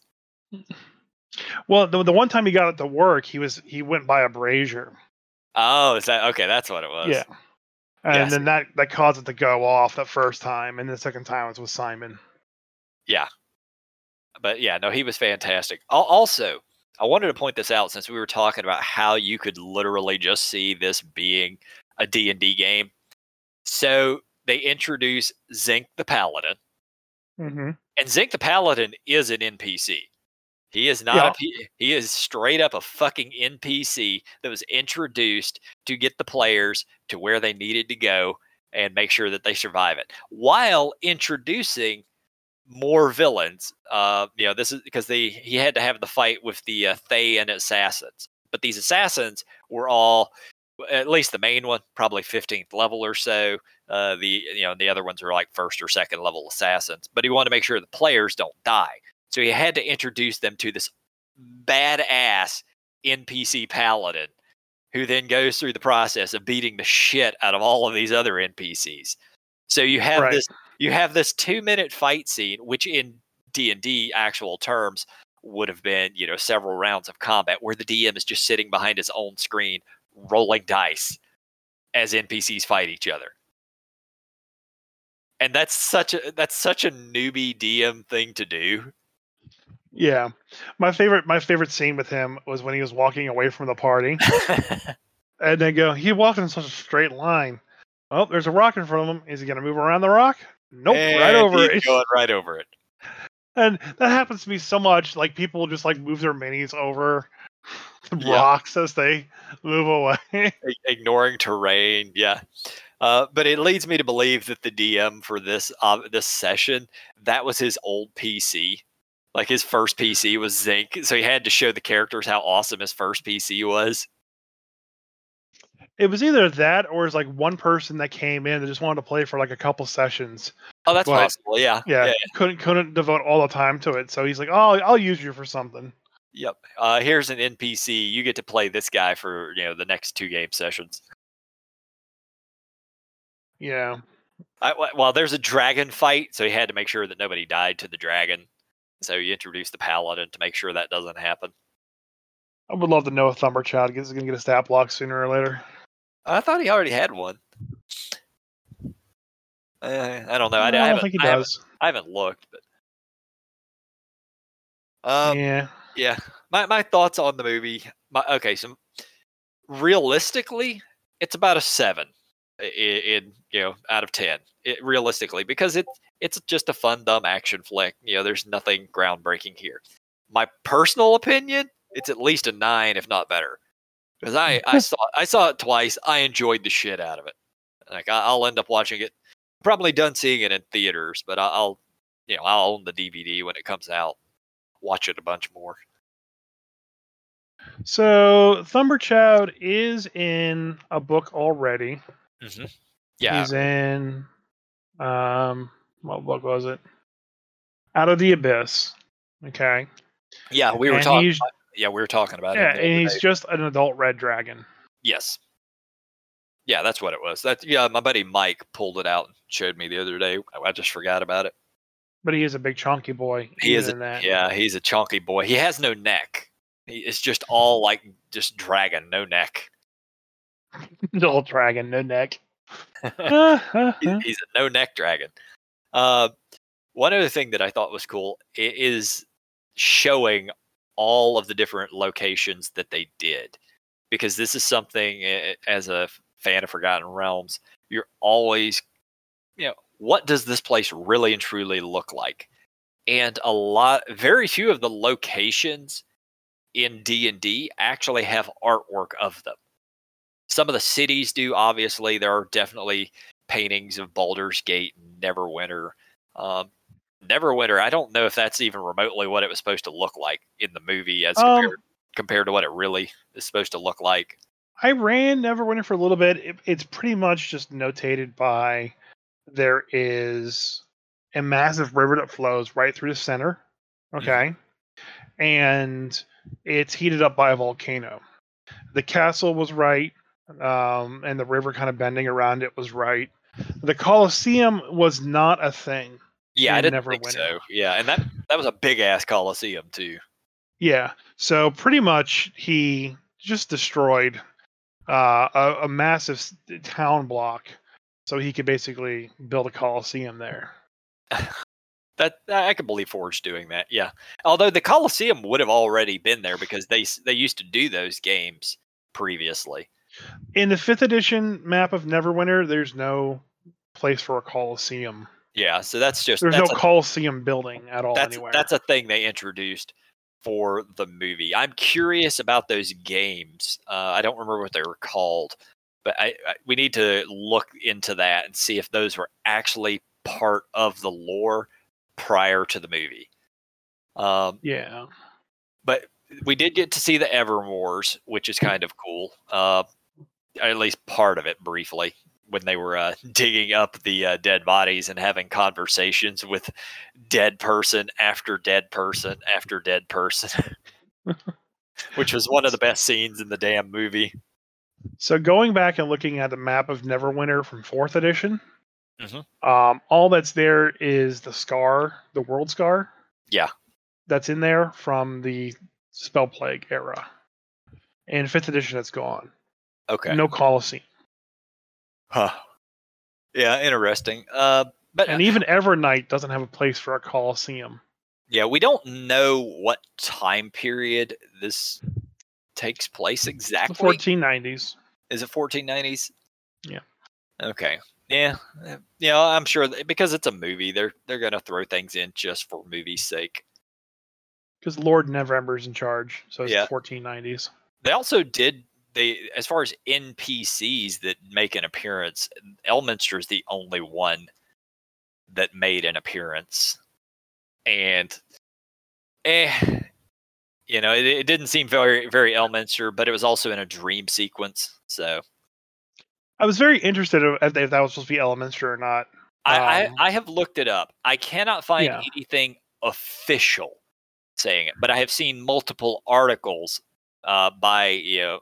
Well, the one time he got it to work, he went by a brazier. Oh, is that okay? That's what it was. Yeah. And Yes. then that caused it to go off that first time, and the second time was with Simon. Yeah. But yeah, no, he was fantastic. Also, I wanted to point this out since we were talking about how you could literally just see this being a D&D game. So they introduce Zinc the Paladin, Mm-hmm. and Zinc the Paladin is an NPC. He is not Yeah. he is straight up a fucking NPC that was introduced to get the players to where they needed to go and make sure that they survive it, while introducing more villains. This is because he had to have the fight with the Thaye and assassins, but these assassins were all, at least the main one, probably 15th level or so. The other ones are like first or second level assassins, but he wanted to make sure the players don't die, so he had to introduce them to this badass NPC paladin, who then goes through the process of beating the shit out of all of these other NPCs. So you have Right. this 2-minute fight scene, which in D&D actual terms would have been, several rounds of combat, where the DM is just sitting behind his own screen rolling dice as NPCs fight each other. And that's such a newbie DM thing to do. Yeah. My favorite scene with him was when he was walking away from the party, and he walked in such a straight line. Oh, there's a rock in front of him. Is he going to move around the rock? Nope, right And over he's it. going right over it. And that happens to me so much. Like people just like move their minis over the Yeah. rocks as they move away. Ignoring terrain, yeah. But it leads me to believe that the DM for this session, that was his old PC. Like his first PC was Zinc, so he had to show the characters how awesome his first PC was. It was either that or it's like one person that came in that just wanted to play for like a couple sessions. Oh, that's But possible. Yeah. yeah, couldn't devote all the time to it. So he's like, "Oh, I'll use you for something." Yep. Here's an NPC. You get to play this guy for the next 2 game sessions. Yeah. Well, there's a dragon fight, so he had to make sure that nobody died to the dragon. So you introduce the paladin to make sure that doesn't happen. I would love to know if Thumberchild is going to get a stat block sooner or later. I thought he already had one. I don't know. I don't think he does. I haven't looked, but Yeah. My thoughts on the movie. So realistically, it's about a 7 in out of 10. Realistically, because it's just a fun, dumb action flick. There's nothing groundbreaking here. My personal opinion, it's at least a 9, if not better. Because I saw it twice. I enjoyed the shit out of it. Like I'll end up watching it. Probably done seeing it in theaters, but I'll own the DVD when it comes out. Watch it a bunch more. So Thumberchild is in a book already. Mm-hmm. Yeah. He's in what book was it? Out of the Abyss. Okay. Yeah, we were And talking. he's Yeah, we were talking about him yeah, the and other he's day. just an adult red dragon. Yes. Yeah, that's what it was. Yeah, my buddy Mike pulled it out and showed me the other day. I just forgot about it. But he is a big chunky boy, He even is a in that. Yeah, he's a chunky boy. He has no neck. It's just all like just dragon, no neck. Adult dragon, no neck. He's a no neck dragon. One other thing that I thought was cool is showing all of the different locations that they did, because this is something as a fan of Forgotten Realms, you're always, what does this place really and truly look like? And very few of the locations in D&D actually have artwork of them. Some of the cities do, obviously. There are definitely paintings of Baldur's Gate and Neverwinter. Um, Neverwinter, I don't know if that's even remotely what it was supposed to look like in the movie as compared to what it really is supposed to look like. I ran Neverwinter for a little bit. It's pretty much just notated by there is a massive river that flows right through the center. Okay. And it's heated up by a volcano. The castle was right, and the river kind of bending around it was right. The Colosseum was not a thing. Yeah, I didn't Neverwinter. think so. Yeah, and that was a big ass Colosseum too. Yeah, so pretty much he just destroyed a massive town block, so he could basically build a Colosseum there. That I can believe Forge doing that. Yeah, although the Colosseum would have already been there because they used to do those games previously. In the 5th edition map of Neverwinter, there's no place for a Colosseum. Yeah, so there's no Colosseum building at all anywhere. That's a thing they introduced for the movie. I'm curious about those games. I don't remember what they were called, but we need to look into that and see if those were actually part of the lore prior to the movie. Yeah. But we did get to see the Evermores, which is kind of cool. At least part of it briefly, when they were digging up the dead bodies and having conversations with dead person after dead person after dead person, which was one of the best scenes in the damn movie. So going back and looking at the map of Neverwinter from 4th edition, all that's there is the scar, the world scar. Yeah. That's in there from the Spell Plague era. In 5th edition, it's gone. Okay. No Colosseum. Huh. Yeah, interesting. But even Evernight doesn't have a place for a Colosseum. Yeah, we don't know what time period this takes place exactly. The 1490s. Is it 1490s? Yeah. Okay. Yeah. I'm sure because it's a movie, they're going to throw things in just for movie's sake. Because Lord Neverember's in charge, so it's 1490s. They also as far as NPCs that make an appearance, Elminster is the only one that made an appearance. And it didn't seem very, very Elminster, but it was also in a dream sequence. So I was very interested if that was supposed to be Elminster or not. I have looked it up. I cannot find anything official saying it, but I have seen multiple articles by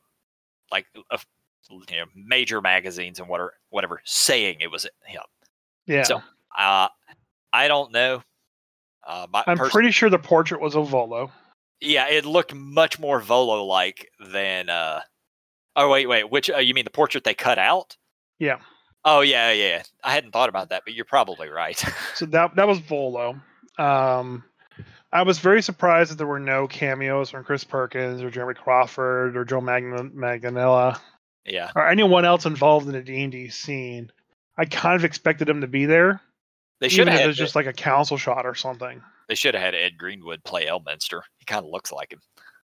major magazines and whatever saying it was him. Yeah. So I don't know. I'm pretty sure the portrait was of Volo. Yeah, it looked much more Volo-like than. Oh wait, which you mean the portrait they cut out? Yeah. Oh yeah. I hadn't thought about that, but you're probably right. So that was Volo. I was very surprised that there were no cameos from Chris Perkins or Jeremy Crawford or Joe Manganiello. Yeah. Or anyone else involved in the D&D scene. I kind of expected them to be there. They should have. Even if it's just like a council shot or something. They should have had Ed Greenwood play Elminster. He kind of looks like him.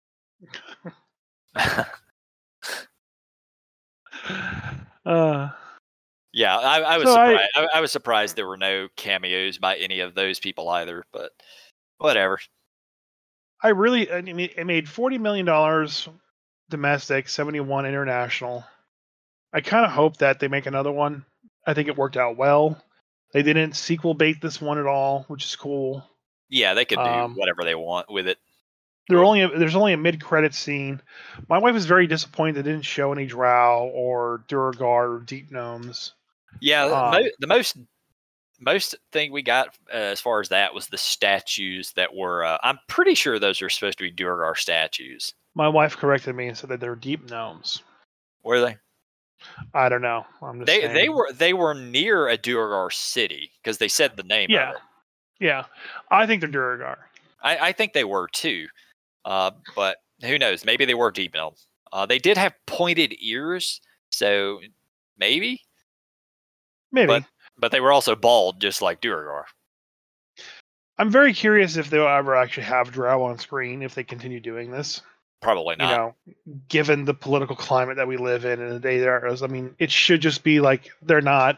Yeah, I was surprised. I was surprised there were no cameos by any of those people either, but whatever. I mean, it made $40 million domestic, 71 international. I kind of hope that they make another one. I think it worked out well. They didn't sequel bait this one at all, which is cool. Yeah, they can do whatever they want with it. There's only a mid-credit scene. My wife was very disappointed they didn't show any Drow or Duergar or Deep Gnomes. Yeah, the most thing we got as far as that was the statues that were. I'm pretty sure those are supposed to be Duergar statues. My wife corrected me and said that they're Deep Gnomes. Were they? I don't know. I'm just saying. They were near a Duergar city because they said the name of it. Yeah. I think they're Duergar. I think they were too. But who knows? Maybe they were Deep Gnomes. They did have pointed ears, so maybe. But they were also bald, just like Duergar. I'm very curious if they'll ever actually have Drow on screen if they continue doing this. Probably not. You know, given the political climate that we live in the day there is, I mean, it should just be like they're not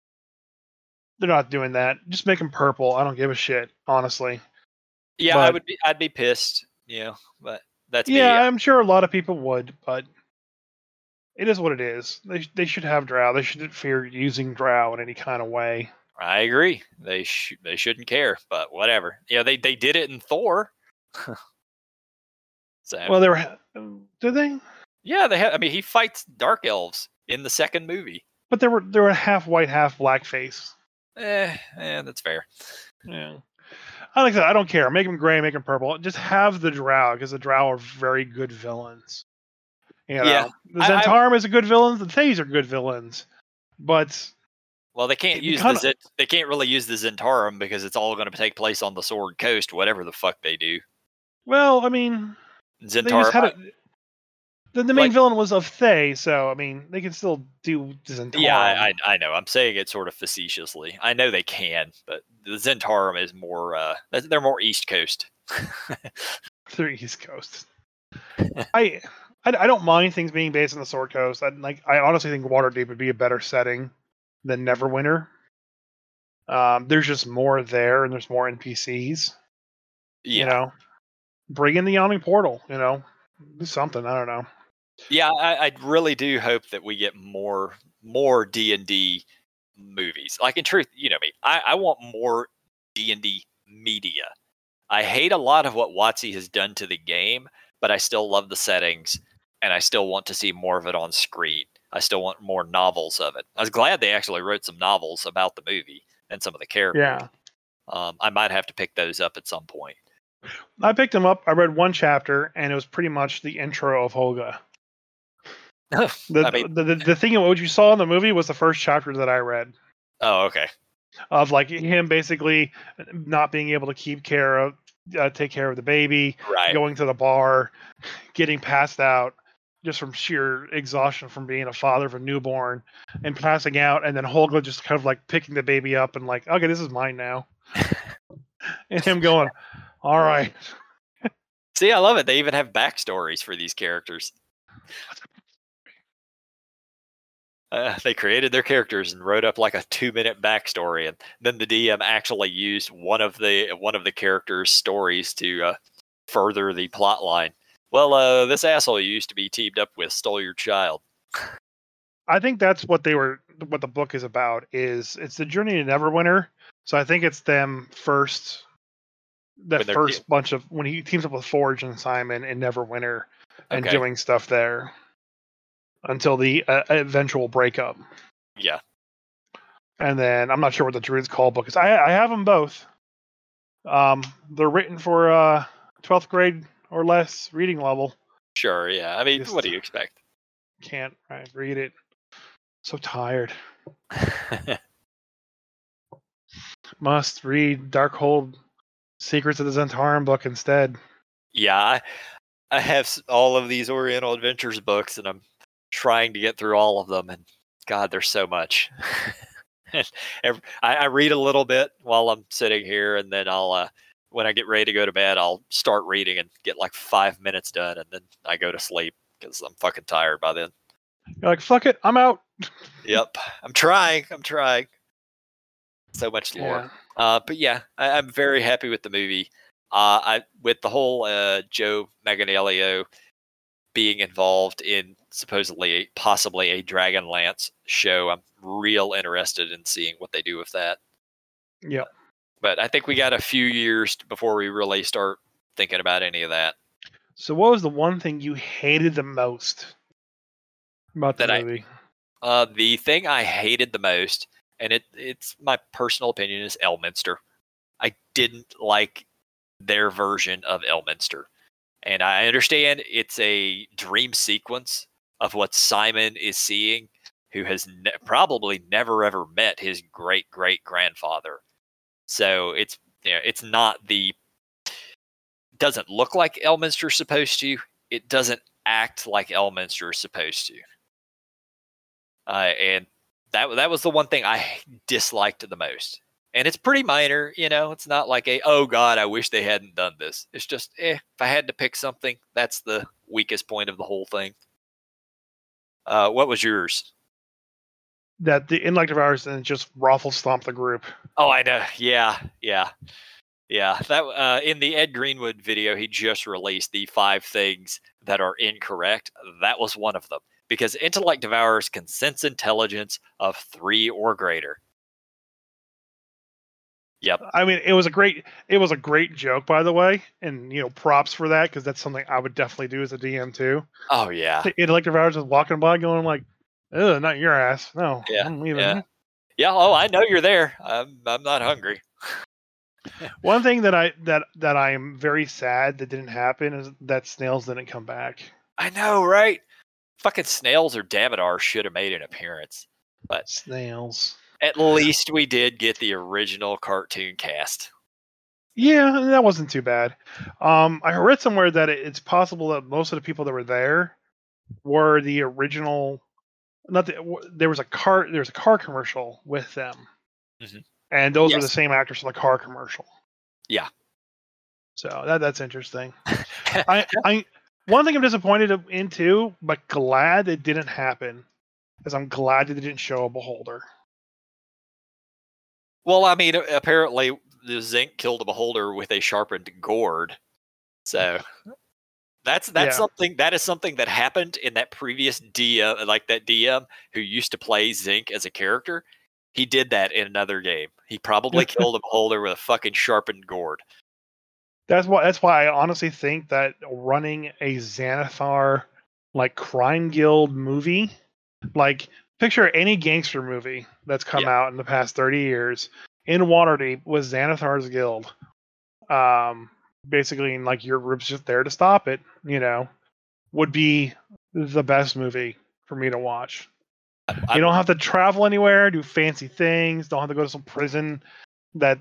doing that. Just make them purple. I don't give a shit, honestly. Yeah, I'd be pissed. But that's me. I'm sure a lot of people would, but it is what it is. They should have Drow. They shouldn't fear using Drow in any kind of way. I agree. They shouldn't care, but whatever. Yeah, they did it in Thor. So, well, did they? Yeah, they have. I mean, he fights dark elves in the second movie. But they were half white, half black face. That's fair. Yeah. Like I said, I don't care. Make them gray, make them purple. Just have the Drow, because the Drow are very good villains. Yeah. The Zentarum is a good villain. The Thays are good villains. But they can't they can't really use the Zentarum because it's all going to take place on the Sword Coast, whatever the fuck they do. Well, I mean, Zentarum. The main villain was of Thay, so I mean, they can still do Zentarum. Yeah, I know. I'm saying it sort of facetiously. I know they can, but the Zentarum is more. They're more East Coast. They're East Coast. I don't mind things being based on the Sword Coast. I honestly think Waterdeep would be a better setting than Neverwinter. There's just more there, and there's more NPCs. Yeah. Bring in the Yawning Portal. Do something. I don't know. Yeah, I really do hope that we get more D&D movies. Like, in truth, you know me, I want more D&D media. I hate a lot of what WotC has done to the game, but I still love the settings, and I still want to see more of it on screen. I still want more novels of it. I was glad they actually wrote some novels about the movie and some of the characters. Yeah. I might have to pick those up at some point. I picked them up. I read one chapter, and it was pretty much the intro of Holga. The thing of what you saw in the movie was the first chapter that I read. Oh, okay. Of like him basically not being able to take care of the baby, right. Going to the bar, getting passed out just from sheer exhaustion from being a father of a newborn, and passing out, and then Holga just kind of like picking the baby up and like, okay, this is mine now, and him going, all right. See, I love it. They even have backstories for these characters. They created their characters and wrote up like a 2-minute backstory, and then the DM actually used one of the characters' stories to further the plot line. Well, this asshole you used to be teamed up with stole your child. I think that's what the book is about. It's the journey to Neverwinter. So I think it's them first. Bunch of when he teams up with Forge and Simon in Neverwinter and doing stuff there. Until the eventual breakup. Yeah. And then I'm not sure what the Druid's Call book is. I have them both. They're written for 12th grade or less reading level. Sure, yeah. I mean, what do you expect? Can't read it. So tired. Must read Darkhold Secrets of the Zentarum book instead. Yeah, I have all of these Oriental Adventures books, and I'm trying to get through all of them, and God, there's so much. I read a little bit while I'm sitting here, and then I'll when I get ready to go to bed, I'll start reading and get like 5 minutes done, and then I go to sleep because I'm fucking tired by then. You're like, fuck it, I'm out. Yep, I'm trying. So much lore. Yeah. But yeah, I'm very happy with the movie. With the whole Joe Manganiello being involved in supposedly, possibly a Dragonlance show. I'm real interested in seeing what they do with that. Yep. But I think we got a few years before we really start thinking about any of that. So, what was the one thing you hated the most about the movie? The thing I hated the most, and it's my personal opinion, is Elminster. I didn't like their version of Elminster. And I understand it's a dream sequence of what Simon is seeing, who has probably never ever met his great great grandfather. So it's not doesn't look like Elminster's supposed to. It doesn't act like Elminster is supposed to. And that was the one thing I disliked the most. And it's pretty minor, it's not like oh God, I wish they hadn't done this. It's just, if I had to pick something, that's the weakest point of the whole thing. What was yours? That the intellect of ours and just raffle stomp the group. Oh, I know. Yeah. That in the Ed Greenwood video he just released, the 5 things that are incorrect. That was one of them, because intellect devourers can sense intelligence of 3 or greater. Yep. I mean, it was a great joke, by the way, and props for that, because that's something I would definitely do as a DM too. Oh yeah. The intellect of ours is walking by, going like, "Ugh, not your ass." No, yeah, I'm leaving. Yeah. Oh, I know you're there. I'm not hungry. One thing that I am very sad that didn't happen is that snails didn't come back. I know, right? Fucking snails or Damodar should have made an appearance, but snails. At least we did get the original cartoon cast. Yeah, that wasn't too bad. I read somewhere that it's possible that most of the people that were there were the original. There was a car commercial with them, and those were the same actors from the car commercial. Yeah. So that's interesting. One thing I'm disappointed in too, but glad it didn't happen, is I'm glad that they didn't show a beholder. Well, I mean, apparently the Zinc killed a beholder with a sharpened gourd. So that's something that happened in that previous DM, like that DM who used to play Zinc as a character. He did that in another game. He probably killed a beholder with a fucking sharpened gourd. That's why I honestly think that running a Xanathar like crime guild movie, like picture any gangster movie that's come out in the past 30 years in Waterdeep with Xanathar's guild. Basically, and like your group's just there to stop it, would be the best movie for me to watch. You don't have to travel anywhere, do fancy things, don't have to go to some prison that,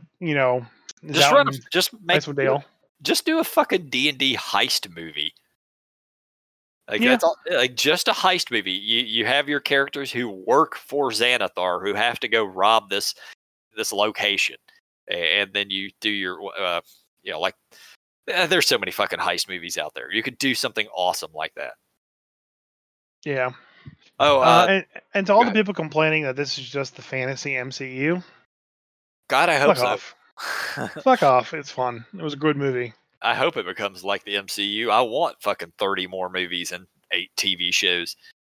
just do a fucking D&D heist movie. That's all, just a heist movie. You have your characters who work for Xanathar who have to go rob this location, and then you do your there's so many fucking heist movies out there. You could do something awesome like that. Yeah. Oh, and to all the people complaining that this is just the fantasy MCU, God, I hope so. Off. Fuck off. It's fun. It was a good movie. I hope it becomes like the MCU. I want fucking 30 more movies and 8 TV shows.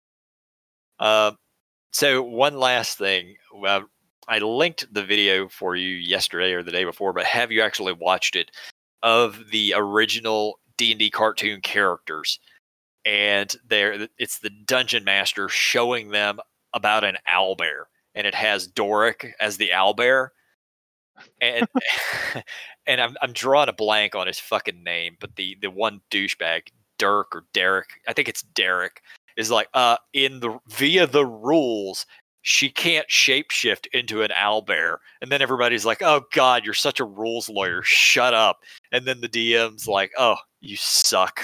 So one last thing. I linked the video for you yesterday or the day before, but have you actually watched it, of the original D&D cartoon characters? And it's the Dungeon Master showing them about an owlbear, and it has Doric as the owlbear. And and I'm drawing a blank on his fucking name, but the one douchebag, Dirk or Derek, I think it's Derek, is like, via the rules, she can't shapeshift into an owlbear. And then everybody's like, oh God, you're such a rules lawyer, shut up. And then the DM's like, oh, you suck.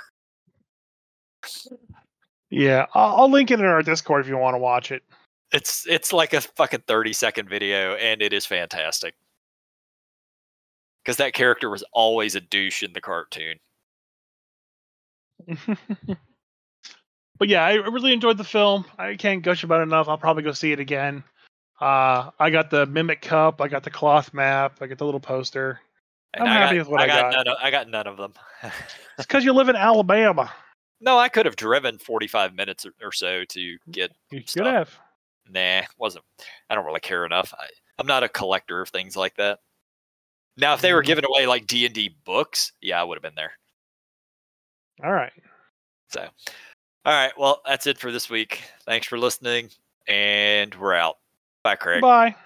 Yeah, I'll link it in our Discord if you want to watch it. It's like a fucking 30-second video, and it is fantastic. Because that character was always a douche in the cartoon. But yeah, I really enjoyed the film. I can't gush about it enough. I'll probably go see it again. I got the Mimic Cup. I got the cloth map. I got the little poster. And I'm happy with what I got. I got none of them. It's because you live in Alabama. No, I could have driven 45 minutes or so to get You should stuff. have. Nah, wasn't. I don't really care enough. I'm not a collector of things like that. Now, if they were giving away like D&D books, yeah, I would have been there. All right. So, all right. Well, that's it for this week. Thanks for listening, and we're out. Bye, Craig. Bye.